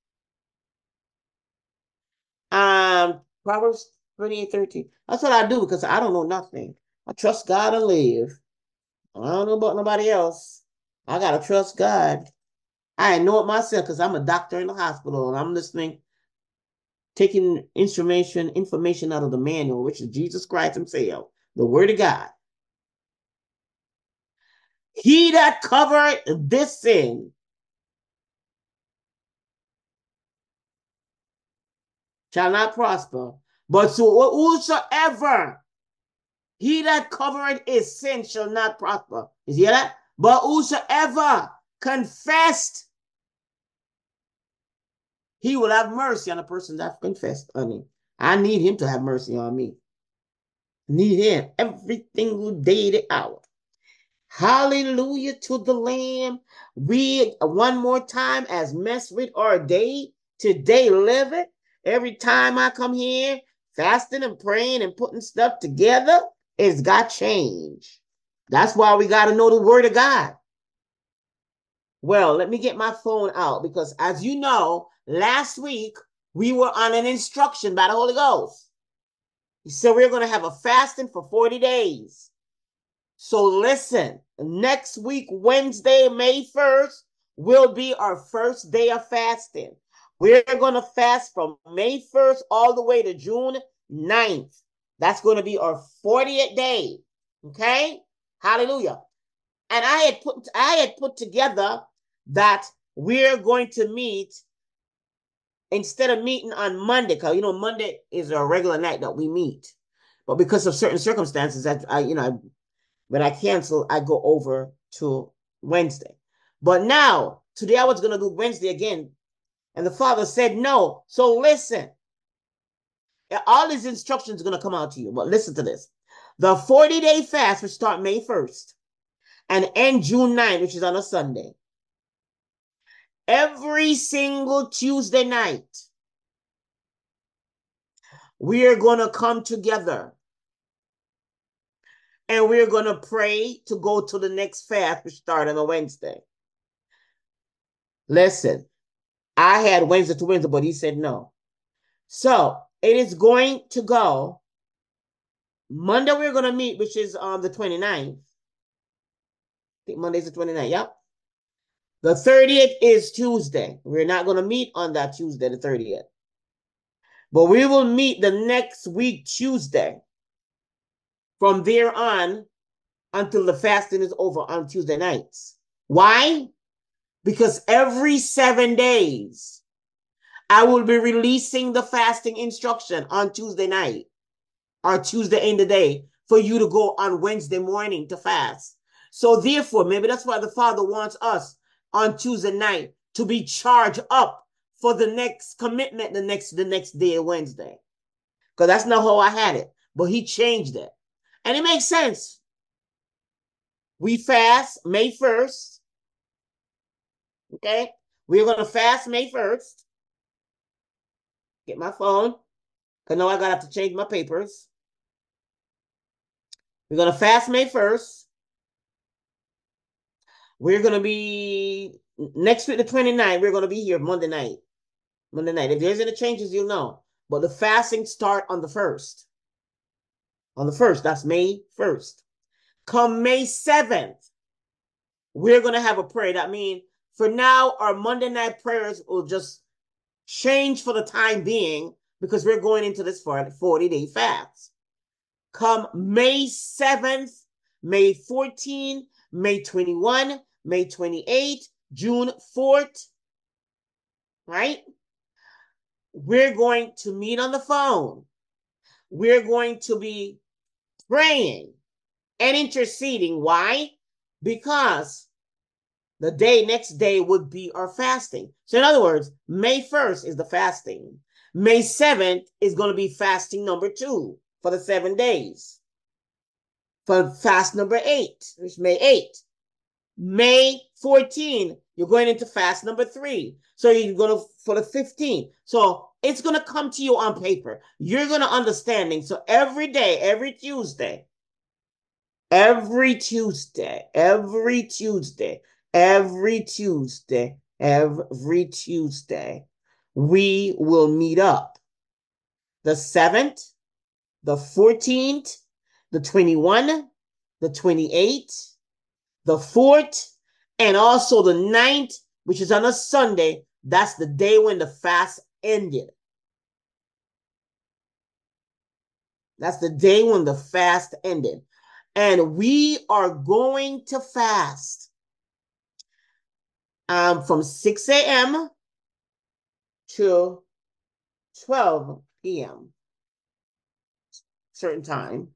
Proverbs 28:13. That's what I do because I don't know nothing. I trust God and live. I don't know about nobody else. I gotta trust God. I know it myself because I'm a doctor in the hospital and I'm listening, taking information out of the manual, which is Jesus Christ himself, the word of God. He that covered this sin shall not prosper, but so whosoever he that covered his sin shall not prosper. You hear that? But whosoever confessed, he will have mercy on the person that confessed on him. I need him to have mercy on me. Need him every single day of the hour. Hallelujah to the Lamb. We one more time as mess with our day. Today live it. Every time I come here, fasting and praying and putting stuff together, it's got change. That's why we got to know the word of God. Well, let me get my phone out because as you know, last week we were on an instruction by the Holy Ghost. He said we're going to have a fasting for 40 days. So listen, next week, Wednesday, May 1st, will be our first day of fasting. We're going to fast from May 1st all the way to June 9th. That's going to be our 40th day. Okay? Hallelujah. And I had put together that we're going to meet instead of meeting on Monday, because Monday is a regular night that we meet. But because of certain circumstances, when I cancel, I go over to Wednesday. But now, today I was going to do Wednesday again. And the Father said no. So listen. All these instructions are going to come out to you. But listen to this. The 40-day fast will start May 1st and end June 9th, which is on a Sunday. Every single Tuesday night, we are going to come together. And we're going to pray to go to the next fast, which starts on a Wednesday. Listen, I had Wednesday to Wednesday, but he said no. So it is going to go. Monday we're going to meet, which is on the 29th. I think Monday's the 29th, yep. The 30th is Tuesday. We're not going to meet on that Tuesday, the 30th. But we will meet the next week, Tuesday. From there on until the fasting is over on Tuesday nights. Why? Because every 7 days, I will be releasing the fasting instruction on Tuesday night or Tuesday in the day for you to go on Wednesday morning to fast. So therefore, maybe that's why the Father wants us on Tuesday night to be charged up for the next commitment the next day, Wednesday. Because that's not how I had it. But he changed it. And it makes sense. We fast May 1st. Okay? We're going to fast May 1st. Get my phone. Because now I got to have to change my papers. We're going to fast May 1st. We're going to be, next week, the 29th, we're going to be here Monday night. Monday night. If there's any changes, you'll know. But the fasting start on the 1st. On the 1st, that's May 1st. Come May 7th, we're going to have a prayer. That means for now, our Monday night prayers will just change for the time being because we're going into this 40-day fast. Come May 7th, May 14th, May 21, May 28, June 4th, right? We're going to meet on the phone. we're going to be praying and interceding. Why? Because the next day would be our fasting. So in other words, May 1st is the fasting. May 7th is going to be fasting number 2 for the 7 days. For fast number 8, which is May 8th. May 14, you're going into fast number 3. So you're going to for the 15th. So it's going to come to you on paper. You're going to understanding. So every day, every Tuesday, we will meet up. The 7th, the 14th, the 21, the 28th, the 4th, and also the 9th, which is on a Sunday. That's the day when the fast ended. That's the day when the fast ended. And we are going to fast from 6 a.m. to 12 p.m. certain time.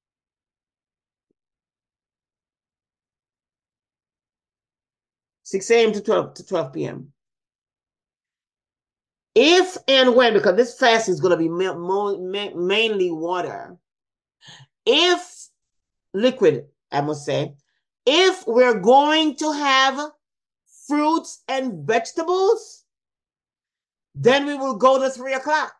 6 a.m. to 12 p.m. If and when, because this fast is going to be mainly water. If liquid, I must say, if we're going to have fruits and vegetables, then we will go to 3 o'clock.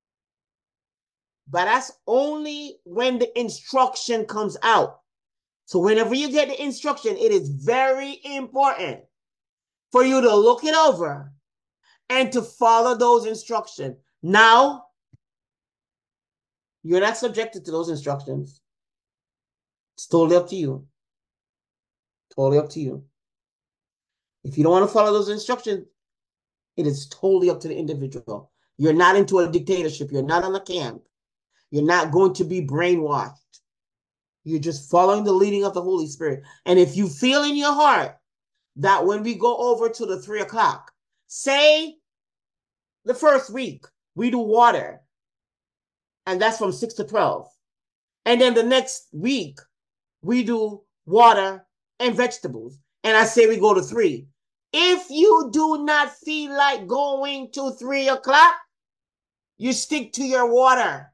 But that's only when the instruction comes out. So whenever you get the instruction, it is very important for you to look it over and to follow those instructions. Now, you're not subjected to those instructions. It's totally up to you. Totally up to you. If you don't want to follow those instructions, it is totally up to the individual. You're not into a dictatorship. You're not on a camp. You're not going to be brainwashed. You're just following the leading of the Holy Spirit. And if you feel in your heart that when we go over to the 3 o'clock, say the first week we do water, and that's from 6 to 12. And then the next week we do water and vegetables. And I say we go to 3. If you do not feel like going to 3 o'clock, you stick to your water.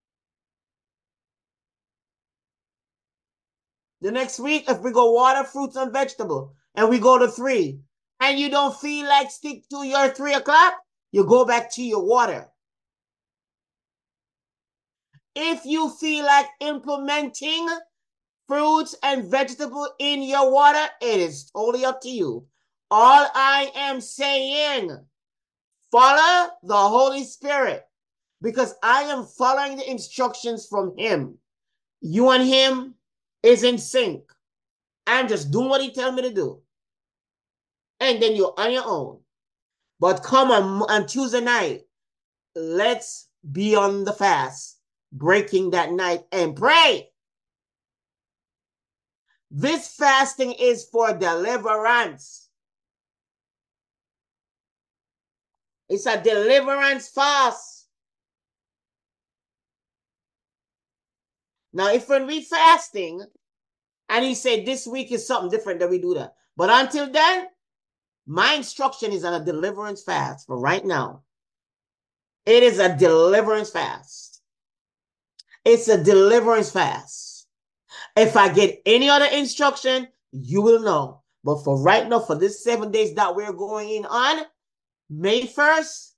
The next week, if we go water, fruits, and vegetable, and we go to 3, and you don't feel like stick to your 3 o'clock, you go back to your water. If you feel like implementing fruits and vegetable in your water, it is totally up to you. All I am saying, follow the Holy Spirit, because I am following the instructions from him. You and him is in sync. I'm just doing what he tells me to do. And then you're on your own. But come on Tuesday night, let's be on the fast, breaking that night and pray. This fasting is for deliverance. It's a deliverance fast. Now, if when we fasting, and he said this week is something different, that we do that. But until then, my instruction is on a deliverance fast for right now. It is a deliverance fast. It's a deliverance fast. If I get any other instruction, you will know. But for right now, for this 7 days that we're going in on, May 1st,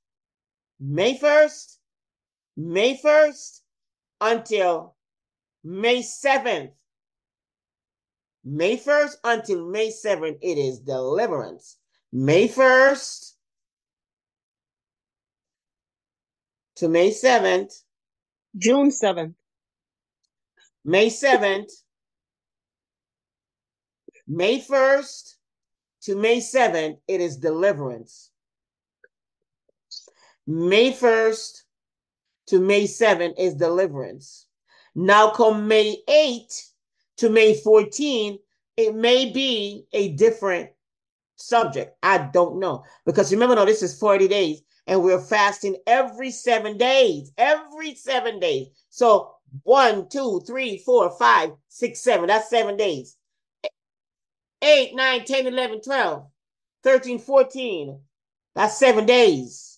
until May 7th. May 1st until May 7th, it is deliverance. May 1st to May 7th. June 7th. May 7th. May 1st to May 7th, it is deliverance. May 1st to May 7th is deliverance. Now come May 8th to May 14th, it may be a different subject. I don't know. Because remember, this is 40 days, and we're fasting every 7 days. Every 7 days. So 1, 2, 3, 4, 5, 6, 7. That's 7 days. 8, 9, 10, 11, 12, 13, 14. That's 7 days.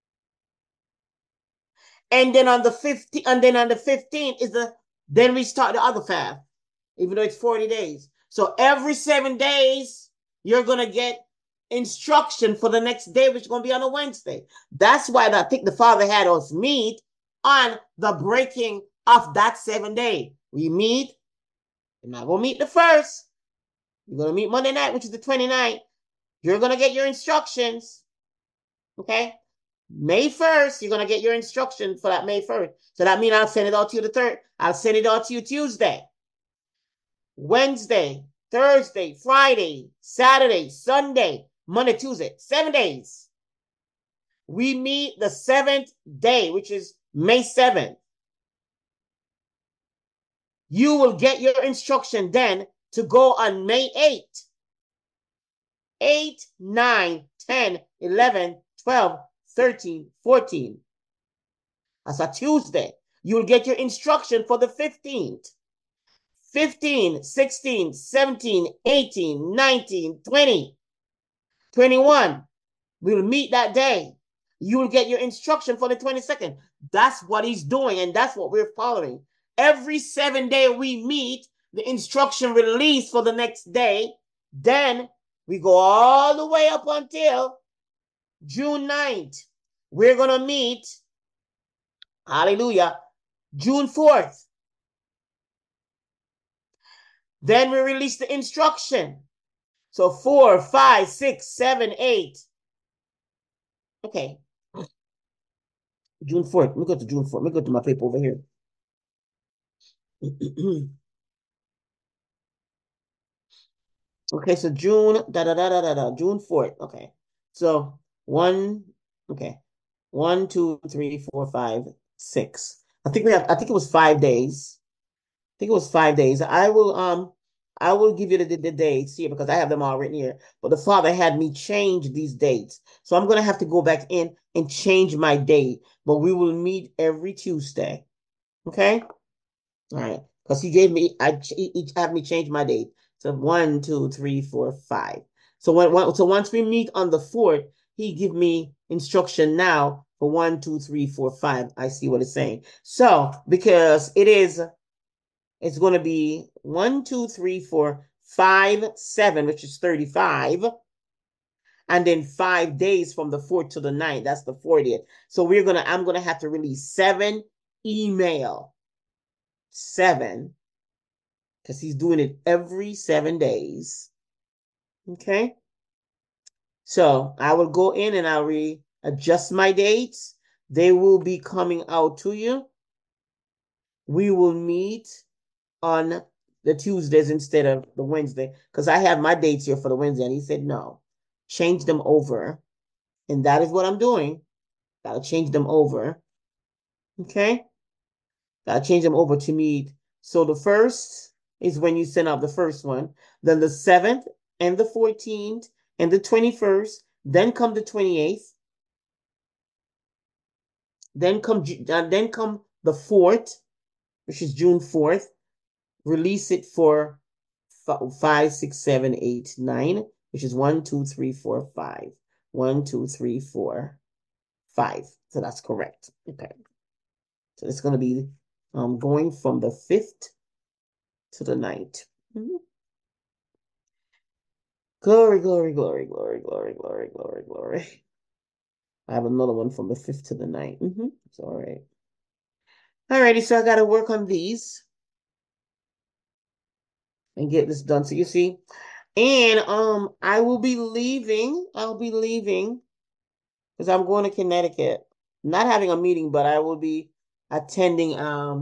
And then on the 15th, then we start the other fast, even though it's 40 days. So every 7 days, you're gonna get instruction for the next day, which is gonna be on a Wednesday. That's why I think the Father had us meet on the breaking of that 7 day. We meet, we're not gonna meet the first. You're gonna meet Monday night, which is the 29th. You're gonna get your instructions. Okay. May 1st, you're going to get your instruction for that May 1st. So that means I'll send it all to you the 3rd. I'll send it all to you Tuesday, Wednesday, Thursday, Friday, Saturday, Sunday, Monday, Tuesday. 7 days. We meet the 7th day, which is May 7th. You will get your instruction then to go on May 8th. 8, 9, 10, 11, 12, 13, 14. That's a Tuesday. You'll get your instruction for the 15th. 15, 16, 17, 18, 19, 20, 21. We'll meet that day. You will get your instruction for the 22nd. That's what he's doing, and that's what we're following. Every 7 day we meet, the instruction released for the next day. Then we go all the way up until June 9th. We're going to meet, hallelujah, June 4th. Then we release the instruction. So 4, 5, 6, 7, 8. Okay. June 4th. Let me go to June 4th. Let me go to my paper over here. Okay, so June, June 4th. Okay. So 1, okay. 1, 2, 3, 4, 5, 6. I think it was 5 days. I think it was 5 days. I will give you the dates here because I have them all written here. But the Father had me change these dates. So I'm gonna have to go back in and change my date. But we will meet every Tuesday. Okay? All right. Because he had me change my date. So 1, 2, 3, 4, 5. So once we meet on the 4th, he give me instruction now for 1, 2, 3, 4, 5. I see what it's saying. So because it's going to be 1, 2, 3, 4, 5, 7, which is 35. And then 5 days from the 4th to the 9th. That's the 40th. So I'm going to have to release 7 email. 7. Because he's doing it every 7 days. Okay. So I will go in and I'll readjust my dates. They will be coming out to you. We will meet on the Tuesdays instead of the Wednesday, because I have my dates here for the Wednesday, and he said no, change them over, and that is what I'm doing. Gotta change them over. Okay, gotta change them over to meet. So the 1st is when you send out the first one, then the 7th and the 14th and the 21st, then come the 28th, then come the 4th, which is June 4th. Release it for 5, 6, 7, 8, 9, which is 1, 2, 3, 4, 5. 1, 2, 3, 4, 5. So that's correct. Okay. So it's going to be going from the 5th to the 9th. Mm-hmm. Glory, glory, glory, glory, glory, glory, glory, glory. I have another one from the 5th to the 9th. Mm-hmm. It's all right. Alrighty, so I got to work on these and get this done. So you see, and I'll be leaving because I'm going to Connecticut. Not having a meeting, but I will be attending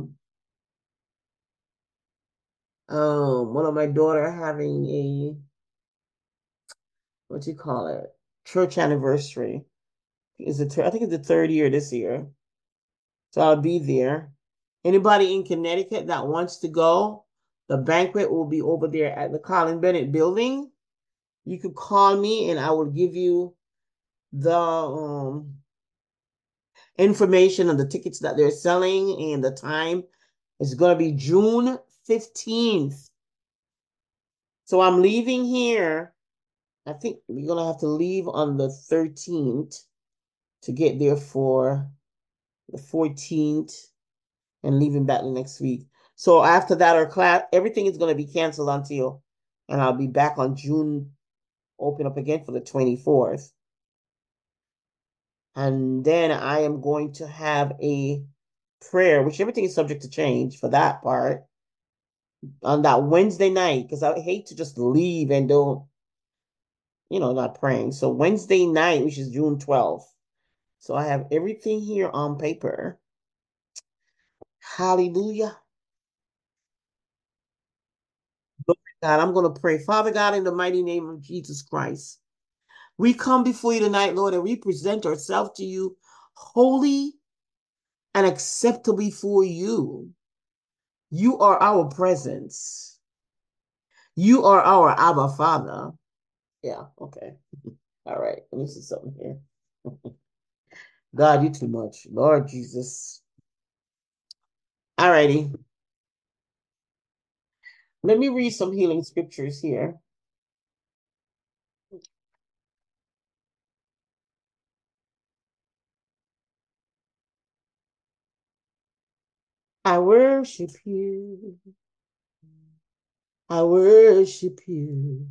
one of my daughter having a, what do you call it, church anniversary. I think it's the 3rd year this year. So I'll be there. Anybody in Connecticut that wants to go, the banquet will be over there at the Colin Bennett building. You could call me and I will give you the information on the tickets that they're selling and the time is going to be June 15th. So I'm leaving here. I think we're going to have to leave on the 13th to get there for the 14th and leaving back the next week. So after that, our class, everything is going to be canceled until, and I'll be back on June, open up again for the 24th. And then I am going to have a prayer, which everything is subject to change for that part, on that Wednesday night, because I hate to just leave and don't, not praying. So Wednesday night, which is June 12th. So I have everything here on paper. Hallelujah. God, I'm going to pray. Father God, in the mighty name of Jesus Christ, we come before you tonight, Lord, and we present ourselves to you holy and acceptable before you. You are our presence. You are our Abba Father. Yeah, okay. All right, let me see something here. God, you too much. Lord Jesus. All righty. Let me read some healing scriptures here. I worship you. I worship you.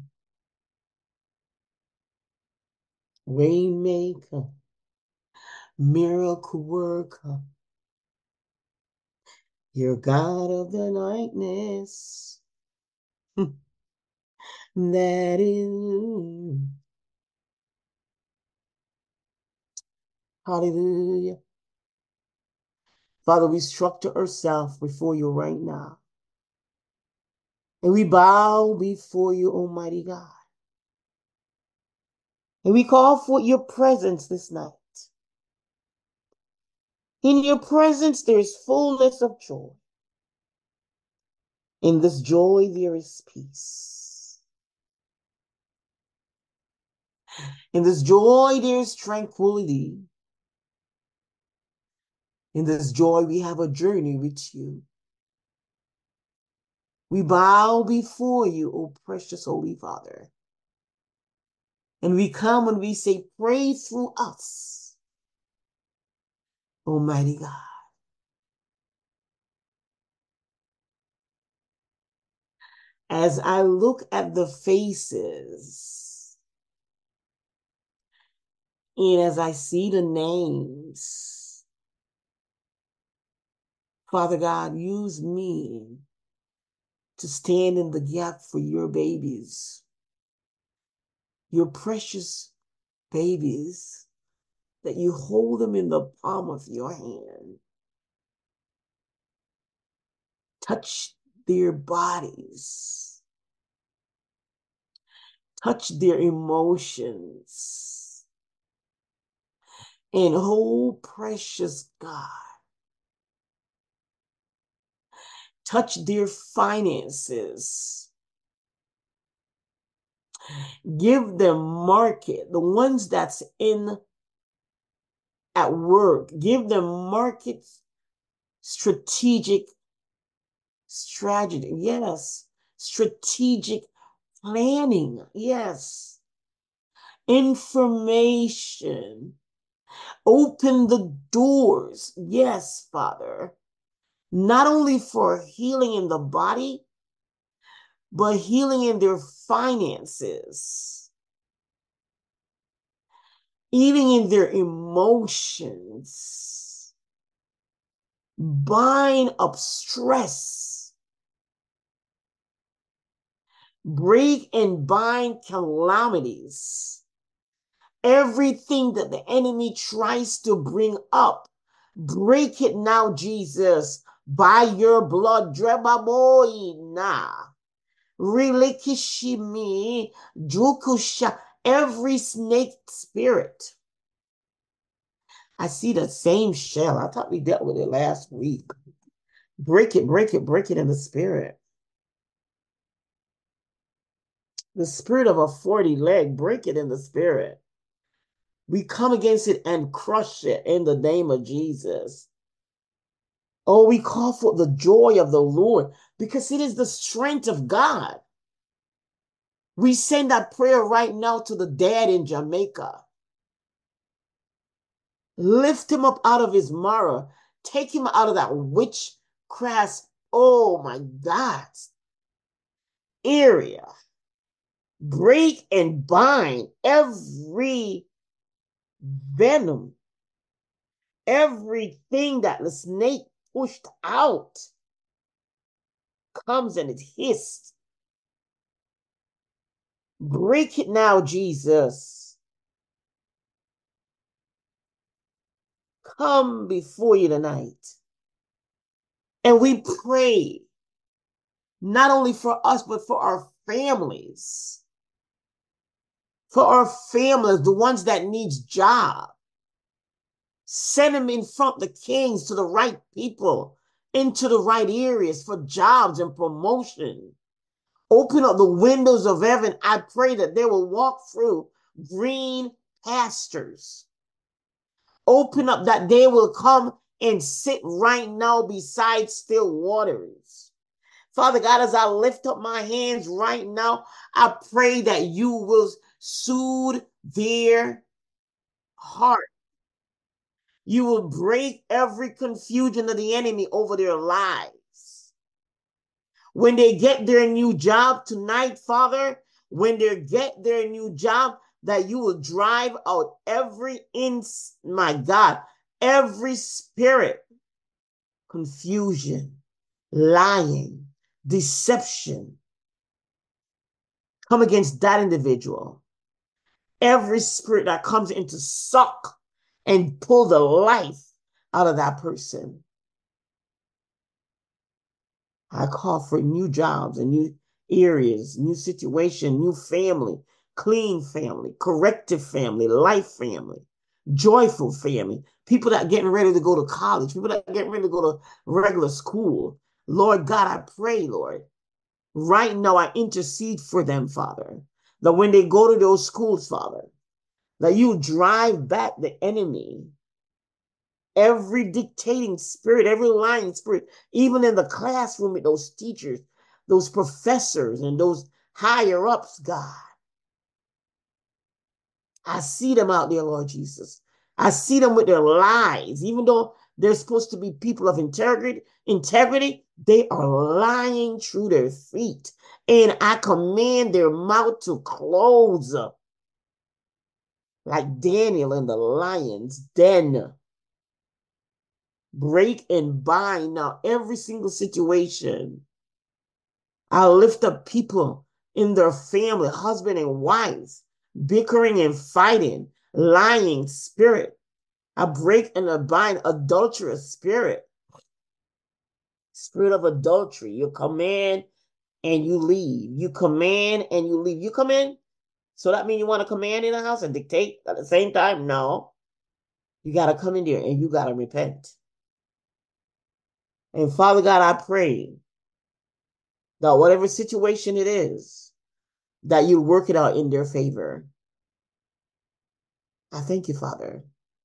Waymaker, miracle worker, you're God of the nightness. That is, hallelujah. Father, we structure ourselves before you right now. And we bow before you, Almighty God. And we call for your presence this night. In your presence, there is fullness of joy. In this joy, there is peace. In this joy, there is tranquility. In this joy, we have a journey with you. We bow before you, O precious Holy Father. And we come and we say, pray through us, Almighty God. As I look at the faces and as I see the names, Father God, use me to stand in the gap for your babies, your precious babies, that you hold them in the palm of your hand. Touch their bodies. Touch their emotions. And oh, precious God, touch their finances. Give them market, the ones that's in at work. Give them market strategy. Yes. Strategic planning. Yes. Information. Open the doors. Yes, Father. Not only for healing in the body, but healing in their finances, even in their emotions. Bind up stress. Break and bind calamities. Everything that the enemy tries to bring up, break it now, Jesus, by your blood. Drebaboina. Rilikishimi. Jukusha. Every snake spirit. I see the same shell. I thought we dealt with it last week. Break it, break it, break it in the spirit. The spirit of a 40 leg, break it in the spirit. We come against it and crush it in the name of Jesus. Oh, we call for the joy of the Lord because it is the strength of God. We send that prayer right now to the dad in Jamaica. Lift him up out of his mara. Take him out of that witchcraft, oh my God, area. Break and bind every venom, everything that the snake pushed out comes and it hissed. Break it now, Jesus. Come before you tonight. And we pray not only for us, but for our families. For our families, the ones that needs jobs. Send them in front the kings to the right people, into the right areas for jobs and promotion. Open up the windows of heaven. I pray that they will walk through green pastures. Open up that they will come and sit right now beside still waters. Father God, as I lift up my hands right now, I pray that you will soothe their heart. You will break every confusion of the enemy over their lives. When they get their new job tonight, Father, when they get their new job, that you will drive out every my God, every spirit, confusion, lying, deception. Come against that individual. Every spirit that comes in to suck and pull the life out of that person. I call for new jobs and new areas, new situation, new family, clean family, corrective family, life family, joyful family, people that are getting ready to go to college, people that are getting ready to go to regular school. Lord God, I pray, Lord, right now I intercede for them, Father, that when they go to those schools, Father, that you drive back the enemy, every dictating spirit, every lying spirit, even in the classroom with those teachers, those professors, and those higher ups, God. I see them out there, Lord Jesus. I see them with their lies, even though they're supposed to be people of integrity, they are lying through their feet. And I command their mouth to close like Daniel in the lion's den. Break and bind now every single situation. I lift up people in their family, husband and wives, bickering and fighting, lying spirit. I break and I bind adulterous spirit, spirit of adultery. You command and you leave. You command and you leave. You come in. So that means you want to command in the house and dictate at the same time? No. You got to come in there and you got to repent. And Father God, I pray that whatever situation it is, that you work it out in their favor. I thank you, Father.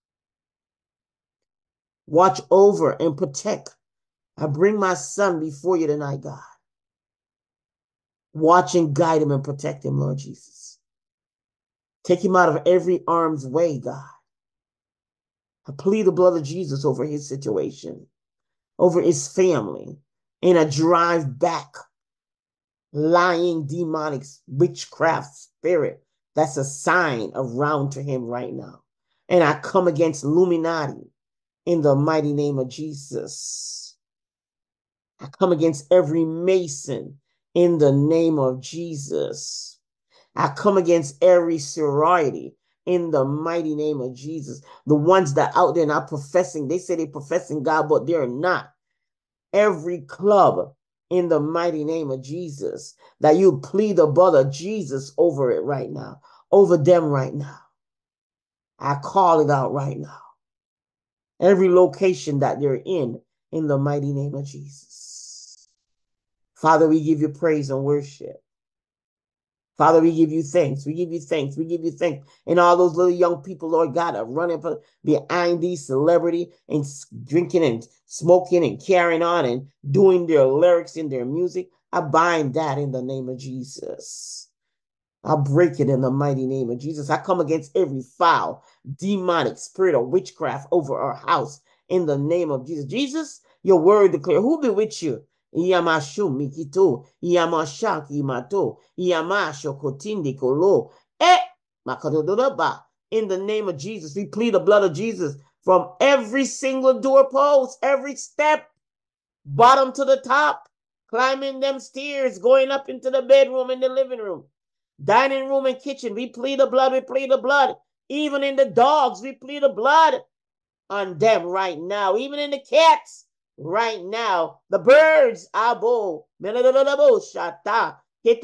Watch over and protect. I bring my son before you tonight, God. Watch and guide him and protect him, Lord Jesus. Take him out of every harm's way, God. I plead the blood of Jesus over his situation, over his family, and I drive back lying demonic witchcraft spirit that's assigned around to him right now. And I come against Illuminati in the mighty name of Jesus. I come against every Mason in the name of Jesus. I come against every sorority in the mighty name of Jesus. The ones that out there not professing, they say they're professing God, but they're not. Every club in the mighty name of Jesus, that you plead the blood of Jesus over it right now, over them right now. I call it out right now. Every location that they're in the mighty name of Jesus. Father, we give you praise and worship. Father, we give you thanks. We give you thanks. We give you thanks. And all those little young people, Lord God, are running behind these celebrity and drinking and smoking and carrying on and doing their lyrics in their music. I bind that in the name of Jesus. I break it in the mighty name of Jesus. I come against every foul, demonic spirit of witchcraft over our house in the name of Jesus. Jesus, your word declare, who be with you? Iyamashu mikito, iyamashaki mato, iyamasho kotindi kolo. Makadodoba. In the name of Jesus, we plead the blood of Jesus from every single doorpost, every step, bottom to the top, climbing them stairs, going up into the bedroom and the living room, dining room and kitchen. We plead the blood. We plead the blood. Even in the dogs, we plead the blood on them right now. Even in the cats right now. The birds, abo, shata,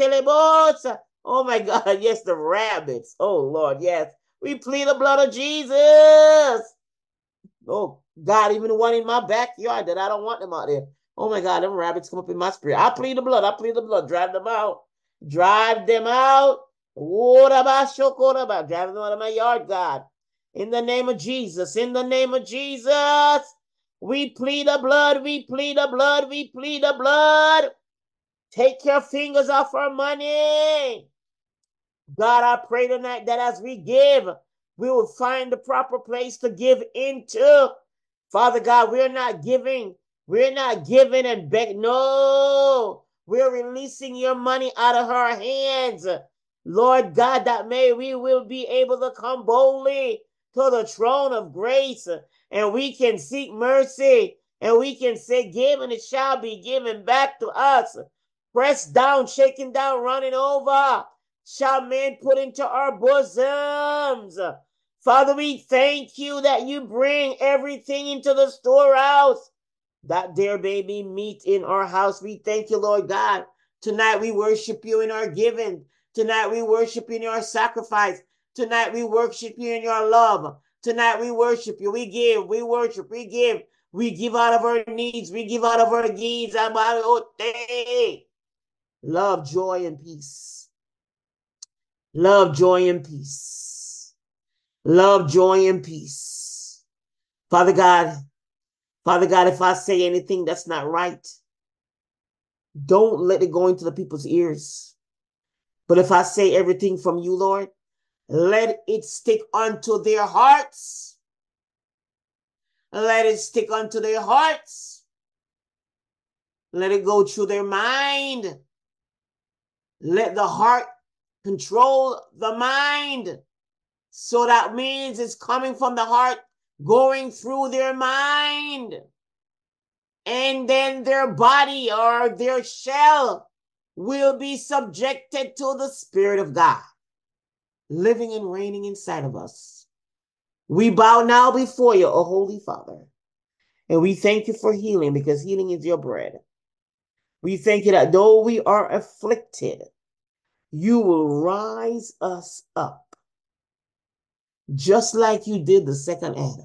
oh my God, yes, the rabbits. Oh Lord, yes. We plead the blood of Jesus. Oh God, even the one in my backyard that I don't want them out there. Oh my God, them rabbits come up in my spirit. I plead the blood. I plead the blood. Drive them out. Drive them out. What about Shokoraba? Drive them out of my yard, God. In the name of Jesus. In the name of Jesus. We plead the blood. We plead the blood. We plead the blood. Take your fingers off our money. God, I pray tonight that as we give, we will find the proper place to give into. Father God, we're not giving. We're not giving and beg. No, we're releasing your money out of our hands. Lord God, that may we will be able to come boldly to the throne of grace and we can seek mercy and we can say, give and it shall be given back to us. Pressed down, shaken down, running over shall men put into our bosoms. Father, we thank you that you bring everything into the storehouse, that there may be meat in our house. We thank you, Lord God. Tonight we worship you in our giving. Tonight we worship you in your sacrifice. Tonight we worship you in your love. Tonight we worship you. We give, we worship, we give. We give out of our needs. We give out of our needs. Love, joy, and peace. Love, joy, and peace. Love, joy, and peace. Father God, if I say anything that's not right, don't let it go into the people's ears. But if I say everything from you, Lord, let it stick onto their hearts. Let it stick onto their hearts. Let it go through their mind. Let the heart control the mind. So that means it's coming from the heart, going through their mind. And then their body or their shell will be subjected to the Spirit of God, living and reigning inside of us. We bow now before you, O Holy Father, and we thank you for healing because healing is your bread. We thank you that though we are afflicted, you will rise us up, just like you did the second Adam.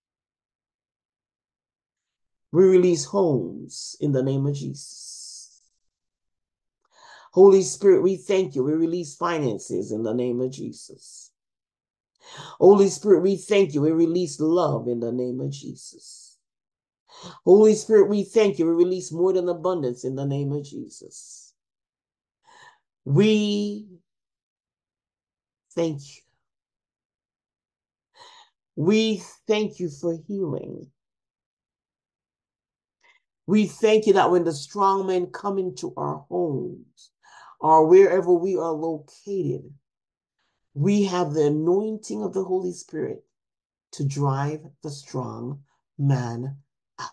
We release homes in the name of Jesus. Holy Spirit, we thank you. We release finances in the name of Jesus. Holy Spirit, we thank you. We release love in the name of Jesus. Holy Spirit, we thank you. We release more than abundance in the name of Jesus. We thank you. We thank you for healing. We thank you that when the strong men come into our homes or wherever we are located, we have the anointing of the Holy Spirit to drive the strong man out.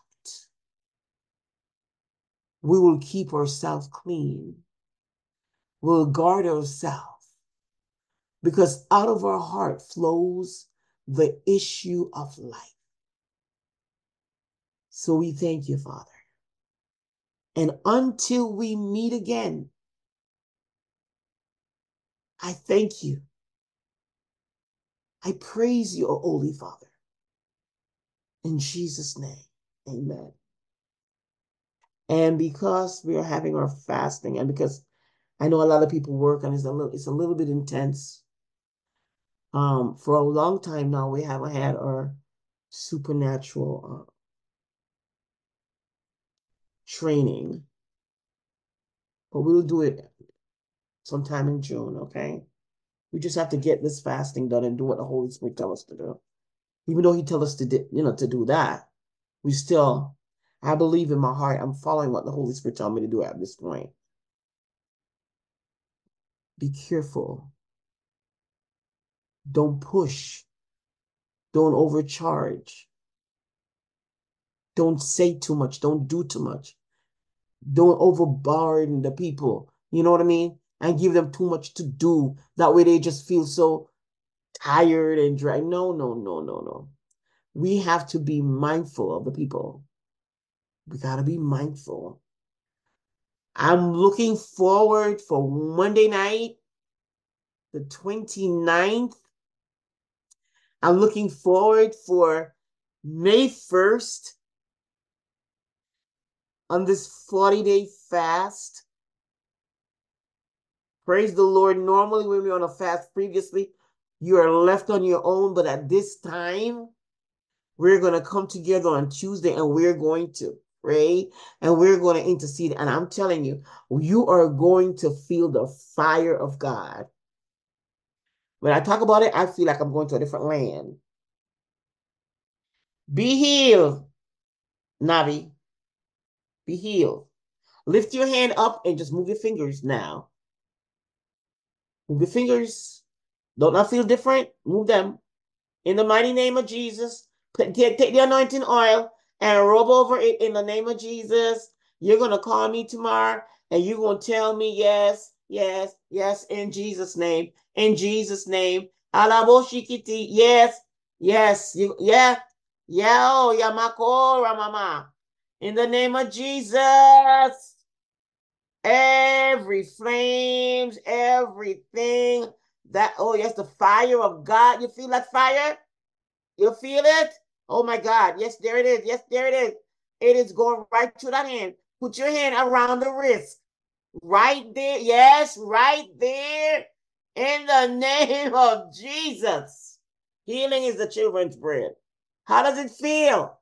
We will keep ourselves clean. We'll guard ourselves because out of our heart flows the issue of life. So we thank you, Father. And until we meet again, I thank you. I praise you, O Holy Father. In Jesus' name, amen. And because we are having our fasting and because I know a lot of people work and it's a little bit intense. For a long time now, we haven't had our supernatural training, but we'll do it sometime in June, okay? We just have to get this fasting done and do what the Holy Spirit tells us to do. Even though he tells us to do that, we still, I believe in my heart, I'm following what the Holy Spirit tells me to do at this point. Be careful. Don't push. Don't overcharge. Don't say too much. Don't do too much. Don't overburden the people. You know what I mean? And give them too much to do. That way they just feel so tired and dry. No, no, no, no, no. We have to be mindful of the people. We got to be mindful. I'm looking forward for Monday night, the 29th. I'm looking forward for May 1st on this 40-day fast. Praise the Lord. Normally, when we're on a fast previously, you are left on your own. But at this time, we're going to come together on Tuesday and we're going to pray and we're going to intercede. And I'm telling you, you are going to feel the fire of God. When I talk about it, I feel like I'm going to a different land. Be healed, Navi. Be healed. Lift your hand up and just move your fingers now. Move your fingers. Don't not feel different? Move them. In the mighty name of Jesus, take the anointing oil and rub over it in the name of Jesus. You're going to call me tomorrow and you're going to tell me yes, yes, yes, in Jesus' name. In Jesus' name. Alaboshikiti, yes, yes, yeah, oh, Yamako Ramama. In the name of Jesus. Every flames, everything that, oh yes, the fire of God. You feel that fire? You feel it? Oh my God. Yes, there it is. Yes, there it is. It is going right to that hand. Put your hand around the wrist. Right there. Yes, right there. In the name of Jesus. Healing is the children's bread. How does it feel?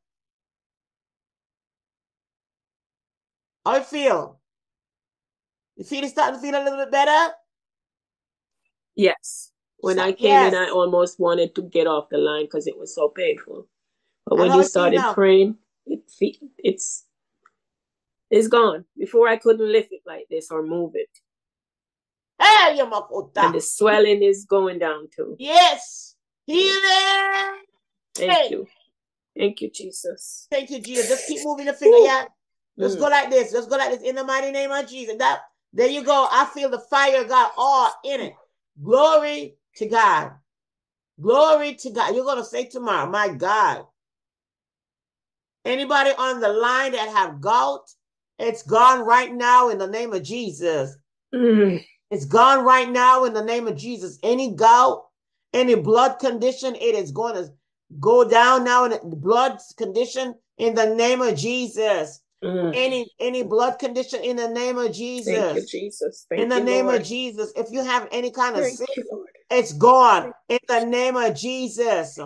How it feel? You feel it starting to feel a little bit better? Yes. When I came in, I almost wanted to get off the line because it was so painful. But when you started praying, it's gone. Before I couldn't lift it like this or move it. And the swelling is going down too. Yes. Healing. Thank you. Thank you, Jesus. Thank you, Jesus. Just keep moving the finger. Yeah. Let's go like this. Let's go like this in the mighty name of Jesus. There you go. I feel the fire of God all in it. Glory to God. Glory to God. You're going to say tomorrow, my God. Anybody on the line that have gout, it's gone right now in the name of Jesus. It's gone right now in the name of Jesus. Any gout, any blood condition, it is going to go down now in the blood condition in the name of Jesus. Any blood condition in the name of Jesus. Thank you, Jesus. In the name of Jesus. If you have any kind of sick, it's gone in the name of Jesus.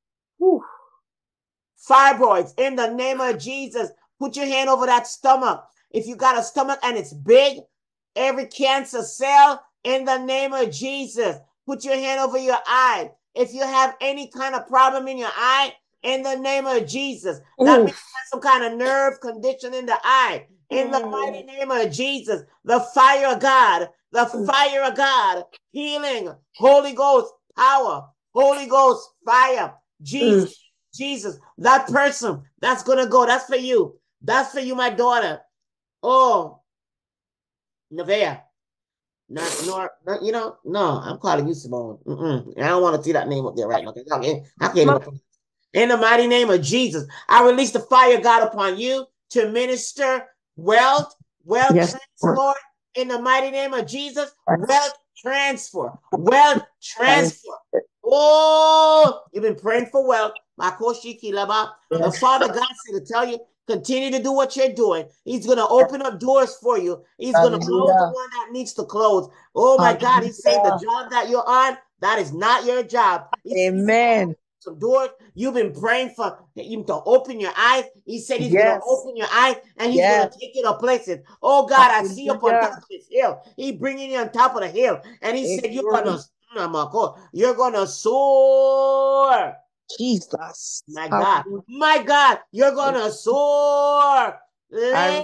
Fibroids in the name of Jesus. Put your hand over that stomach. If you got a stomach and it's big, every cancer cell in the name of Jesus. Put your hand over your eye. If you have any kind of problem in your eye, in the name of Jesus. That means you have some kind of nerve condition in the eye. In the mighty name of Jesus. The fire of God. The fire of God. Healing. Holy Ghost power. Holy Ghost fire. Jesus. Jesus. That person that's going to go. That's for you. That's for you, my daughter. Oh. Nevaeh. No, I'm calling you Simone. I don't want to see that name up there right now. I can't even. In the mighty name of Jesus, I release the fire of God upon you to minister wealth transfer. In the mighty name of Jesus, wealth transfer. Oh, you've been praying for wealth. The Father God said to tell you, continue to do what you're doing. He's going to open up doors for you. He's going to close the one that needs to close. Oh my God, he's saying the job that you're on, that is not your job. Amen. Some doors you've been praying for him to open your eyes. He said he's going to open your eyes and he's going to take you to places. Oh God, I see you up on top of this hill. He's bringing you on top of the hill. And he said, you're going to soar. Jesus. My God. My God, you're going to soar. You're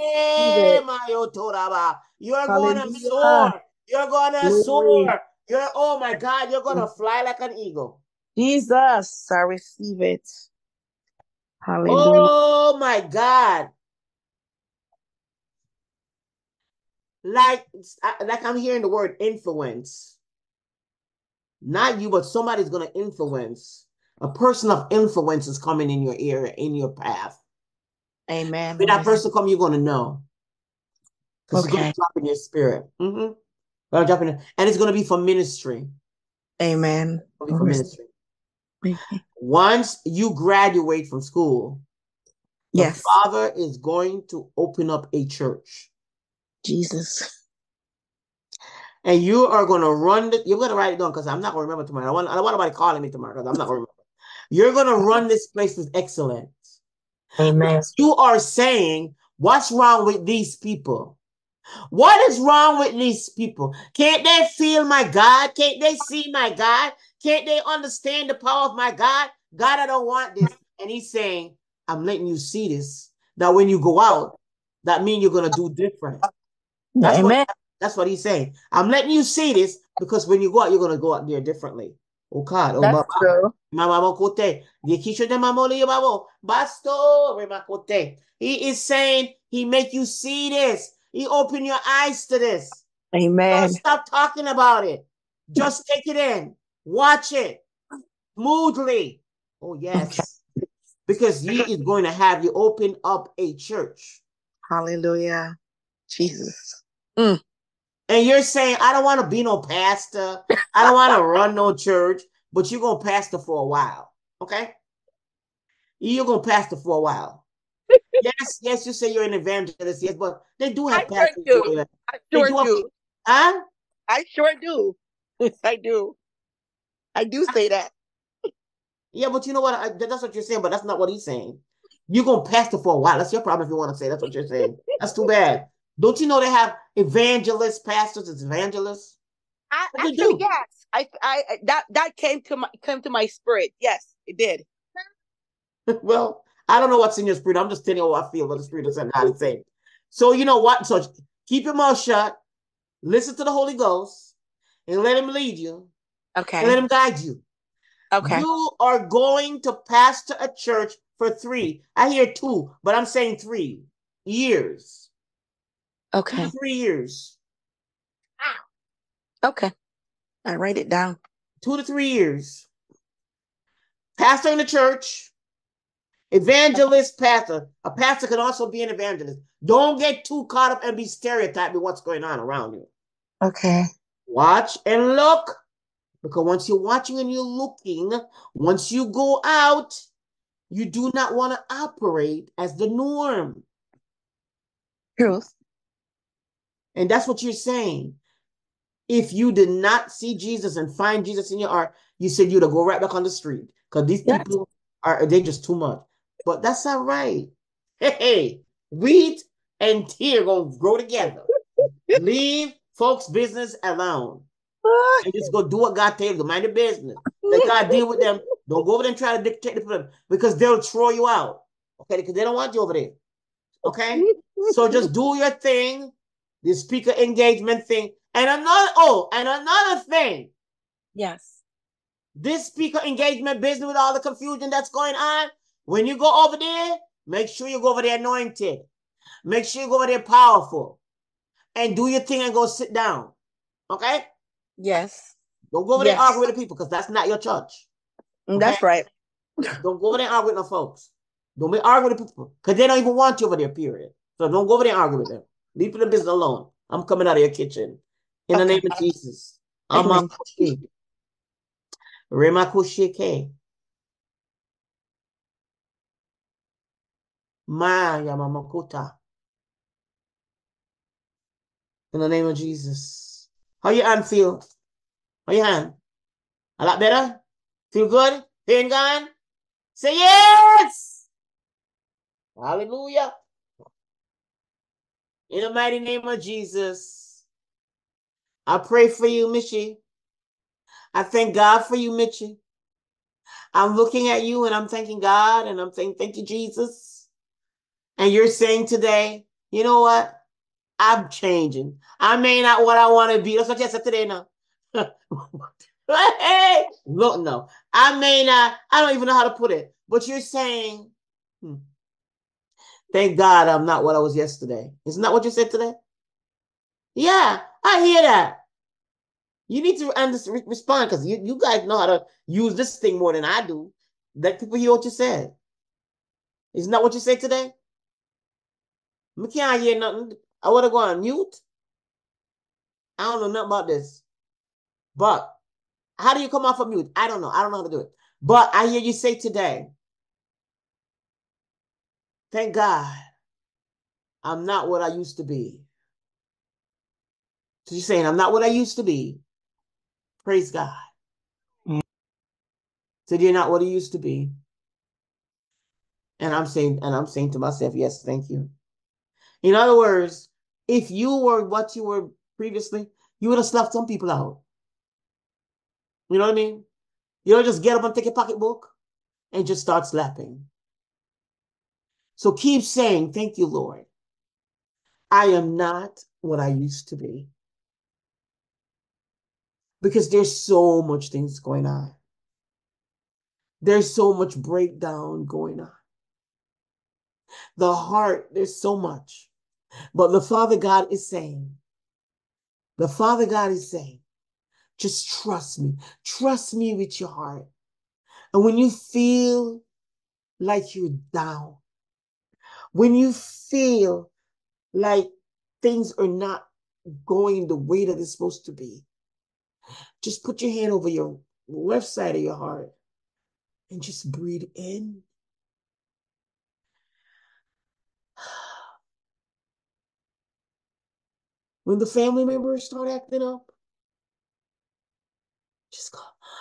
going to soar. You're going to soar. Oh my God, you're going to fly like an eagle. Jesus, I receive it. Hallelujah. Oh my God. Like I'm hearing the word influence. Not you, but somebody's going to influence. A person of influence is coming in your area, in your path. Amen. When that person come, you're going to know. Because it's going to drop in your spirit. And it's going to be for ministry. Amen. For ministry. Once you graduate from school, the Father is going to open up a church. Jesus. And you are going to run you're going to write it down because I'm not going to remember tomorrow. I don't want nobody calling me tomorrow because I'm not going to remember. You're going to run this place with excellence. Amen. You are saying, what's wrong with these people? What is wrong with these people? Can't they feel my God? Can't they see my God? Can't they understand the power of my God? God, I don't want this. And he's saying, I'm letting you see this. That when you go out, that means you're going to do different. That's what he's saying. I'm letting you see this because when you go out, you're going to go out there differently. Oh God. Oh, that's true. He is saying he make you see this. He open your eyes to this. Amen. Don't stop talking about it. Just take it in. Watch it smoothly. Oh, yes. Because he is going to have you open up a church. Hallelujah. Jesus. And you're saying, I don't want to be no pastor. I don't want to run no church, but you're going to pastor for a while. Okay? You're going to pastor for a while. Yes, you say you're an evangelist, yes, but they do have pastors. I sure do. Huh? I sure do. I do. I do say that. Yeah, but you know what? That's what you're saying, but that's not what he's saying. You're going to pastor for a while. That's your problem if you want to say that's what you're saying. That's too bad. Don't you know they have evangelists, pastors as evangelists? Actually, yes. That came to my spirit. Yes, it did. Well, I don't know what's in your spirit. I'm just telling you what I feel, what the Spirit is saying, how to say. So you know what? So keep your mouth shut, listen to the Holy Ghost, and let him lead you. Okay. And let him guide you. Okay. You are going to pastor a church for 3. I hear 2, but I'm saying 3 years. Okay. 2 to 3 years. Okay. I write it down. 2 to 3 years. Pastor in the church. Evangelist, pastor. A pastor can also be an evangelist. Don't get too caught up and be stereotyped with what's going on around you. Okay. Watch and look. Because once you're watching and you're looking, once you go out, you do not want to operate as the norm. Truth. And that's what you're saying. If you did not see Jesus and find Jesus in your heart, you said you'd go right back on the street. Because these people they're just too much. But that's all right. Hey, wheat and tear gonna grow together. Leave folks' business alone. And just go do what God tells you to mind your business. Let God deal with them. Don't go over there and try to dictate to them because they'll throw you out. Okay, because they don't want you over there. Okay? So just do your thing, the speaker engagement thing. And another thing. Yes. This speaker engagement business with all the confusion that's going on, when you go over there, make sure you go over there anointed. Make sure you go over there powerful. And do your thing and go sit down. Okay? Yes. Don't go over there and argue with the people because that's not your church. Okay? That's right. Don't go over there and argue with no folks. Don't be arguing with the people because they don't even want you over there, period. So don't go over there and argue with them. Leave the business alone. I'm coming out of your kitchen. In the name of Jesus. Remakushike. Maya Mamakota. In the name of Jesus. How your hand feel? How your hand? A lot better? Feel good? Pain gone? Say yes! Hallelujah. In the mighty name of Jesus. I pray for you, Michi. I thank God for you, Michi. I'm looking at you and I'm thanking God and I'm saying, thank you, Jesus. And you're saying today, you know what? I'm changing. I may not what I want to be. That's what you said today now. Hey, look, no. I may not, I don't even know how to put it. But you're saying, thank God I'm not what I was yesterday. Isn't that what you said today? Yeah, I hear that. You need to respond because you guys know how to use this thing more than I do. Let people hear what you said. Isn't that what you said today? I can't hear nothing. I would have gone on mute. I don't know nothing about this. But how do you come off of mute? I don't know. I don't know how to do it. But I hear you say today, thank God I'm not what I used to be. So you're saying I'm not what I used to be. Praise God. So you're not what you used to be. And I'm saying to myself, yes, thank you. In other words, if you were what you were previously, you would have slapped some people out. You know what I mean? You don't just get up and take a pocketbook and just start slapping. So keep saying, thank you, Lord. I am not what I used to be. Because there's so much things going on. There's so much breakdown going on. The heart, there's so much. But the Father God is saying, just trust me. Trust me with your heart. And when you feel like you're down, when you feel like things are not going the way that it's supposed to be, just put your hand over your left side of your heart and just breathe in. When the family members start acting up, just go.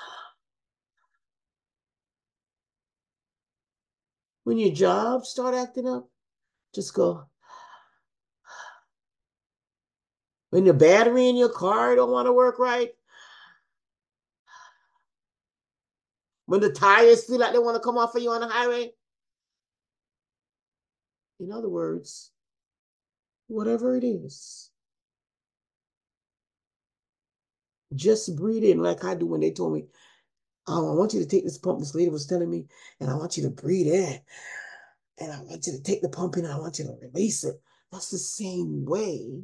When your job start acting up, just go. When the battery in your car don't want to work right, when the tires feel like they want to come off of you on the highway, in other words, whatever it is, just breathe in like I do when they told me, oh, I want you to take this pump, this lady was telling me, and I want you to breathe in. And I want you to take the pump in and I want you to release it. That's the same way.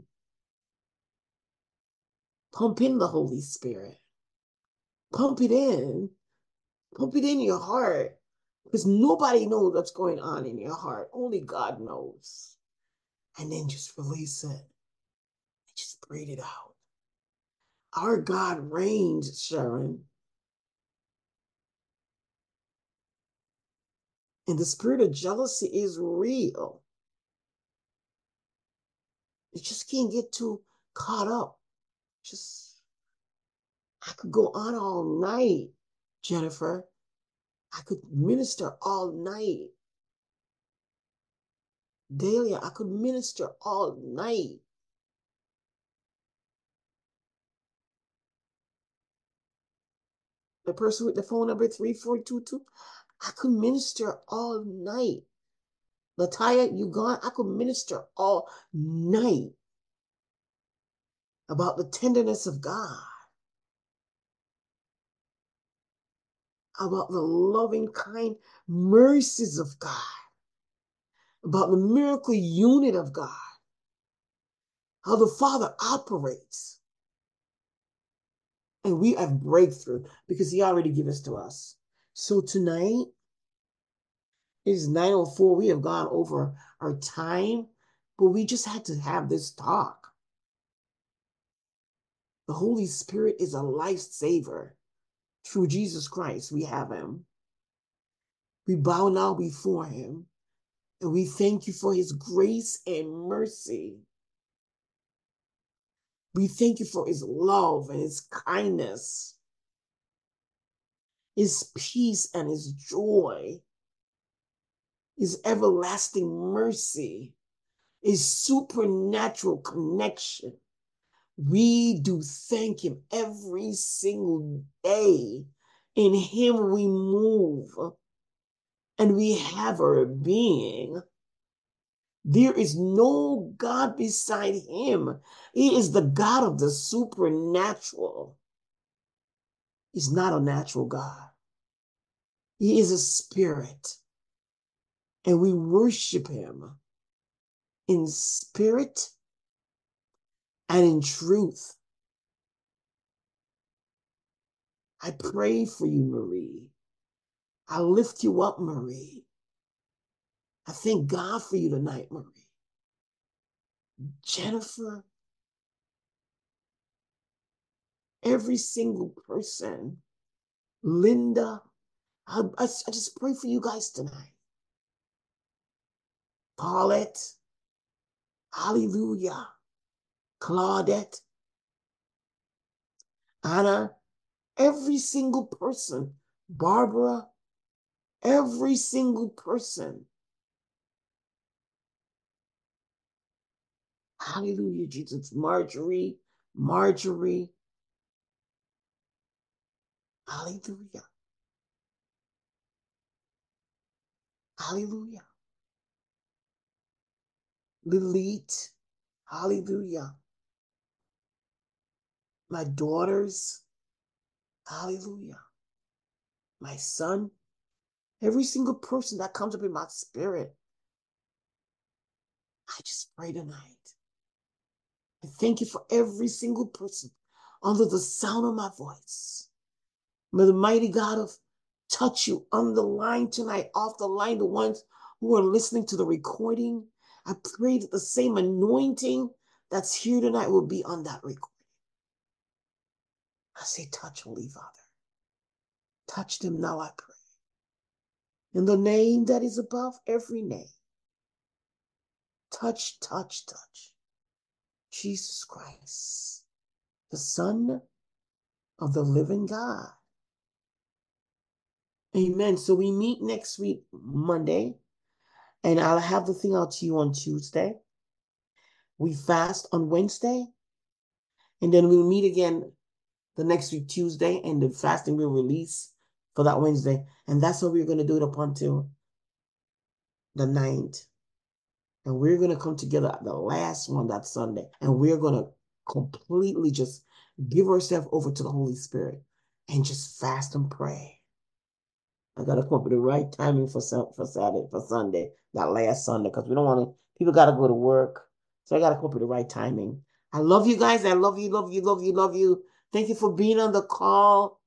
Pump in the Holy Spirit. Pump it in. Pump it in your heart. Because nobody knows what's going on in your heart. Only God knows. And then just release it. And just breathe it out. Our God reigns, Sharon. And the spirit of jealousy is real. You just can't get too caught up. I could go on all night, Jennifer. I could minister all night. Dahlia, I could minister all night. The person with the phone number 3422, I could minister all night. Lataya, you gone? I could minister all night about the tenderness of God, about the loving, kind mercies of God, about the miracle unit of God, how the Father operates. And we have breakthrough because he already gave us to us. So tonight, it is 9:04. We have gone over our time, but we just had to have this talk. The Holy Spirit is a lifesaver. Through Jesus Christ, we have him. We bow now before him. And we thank you for his grace and mercy. We thank you for his love and his kindness, his peace and his joy, his everlasting mercy, his supernatural connection. We do thank him every single day. In him we move and we have our being. There is no God beside him. He is the God of the supernatural. He's not a natural God. He is a spirit. And we worship him in spirit and in truth. I pray for you, Marie. I lift you up, Marie. I thank God for you tonight, Marie. Jennifer, every single person, Linda, I just pray for you guys tonight. Paulette, hallelujah. Claudette, Anna, every single person, Barbara, every single person. Hallelujah, Jesus. Marjorie, hallelujah. Hallelujah. Lilith, hallelujah. My daughters, hallelujah. My son, every single person that comes up in my spirit, I just pray tonight. I thank you for every single person under the sound of my voice. May the mighty God of touch you on the line tonight, off the line, the ones who are listening to the recording. I pray that the same anointing that's here tonight will be on that recording. I say, touch, Holy Father. Touch them now, I pray. In the name that is above every name. Touch, touch, touch. Jesus Christ, the Son of the living God. Amen. So we meet next week, Monday, and I'll have the thing out to you on Tuesday. We fast on Wednesday, and then we'll meet again the next week, Tuesday, and the fasting will release for that Wednesday. And that's what we're going to do it up until the 9th. And we're going to come together at the last one that Sunday. And we're going to completely just give ourselves over to the Holy Spirit and just fast and pray. I got to come up with the right timing for Saturday, for Sunday, that last Sunday, because we don't want to, people got to go to work. So I got to come up with the right timing. I love you guys. I love you, love you, love you, love you. Thank you for being on the call.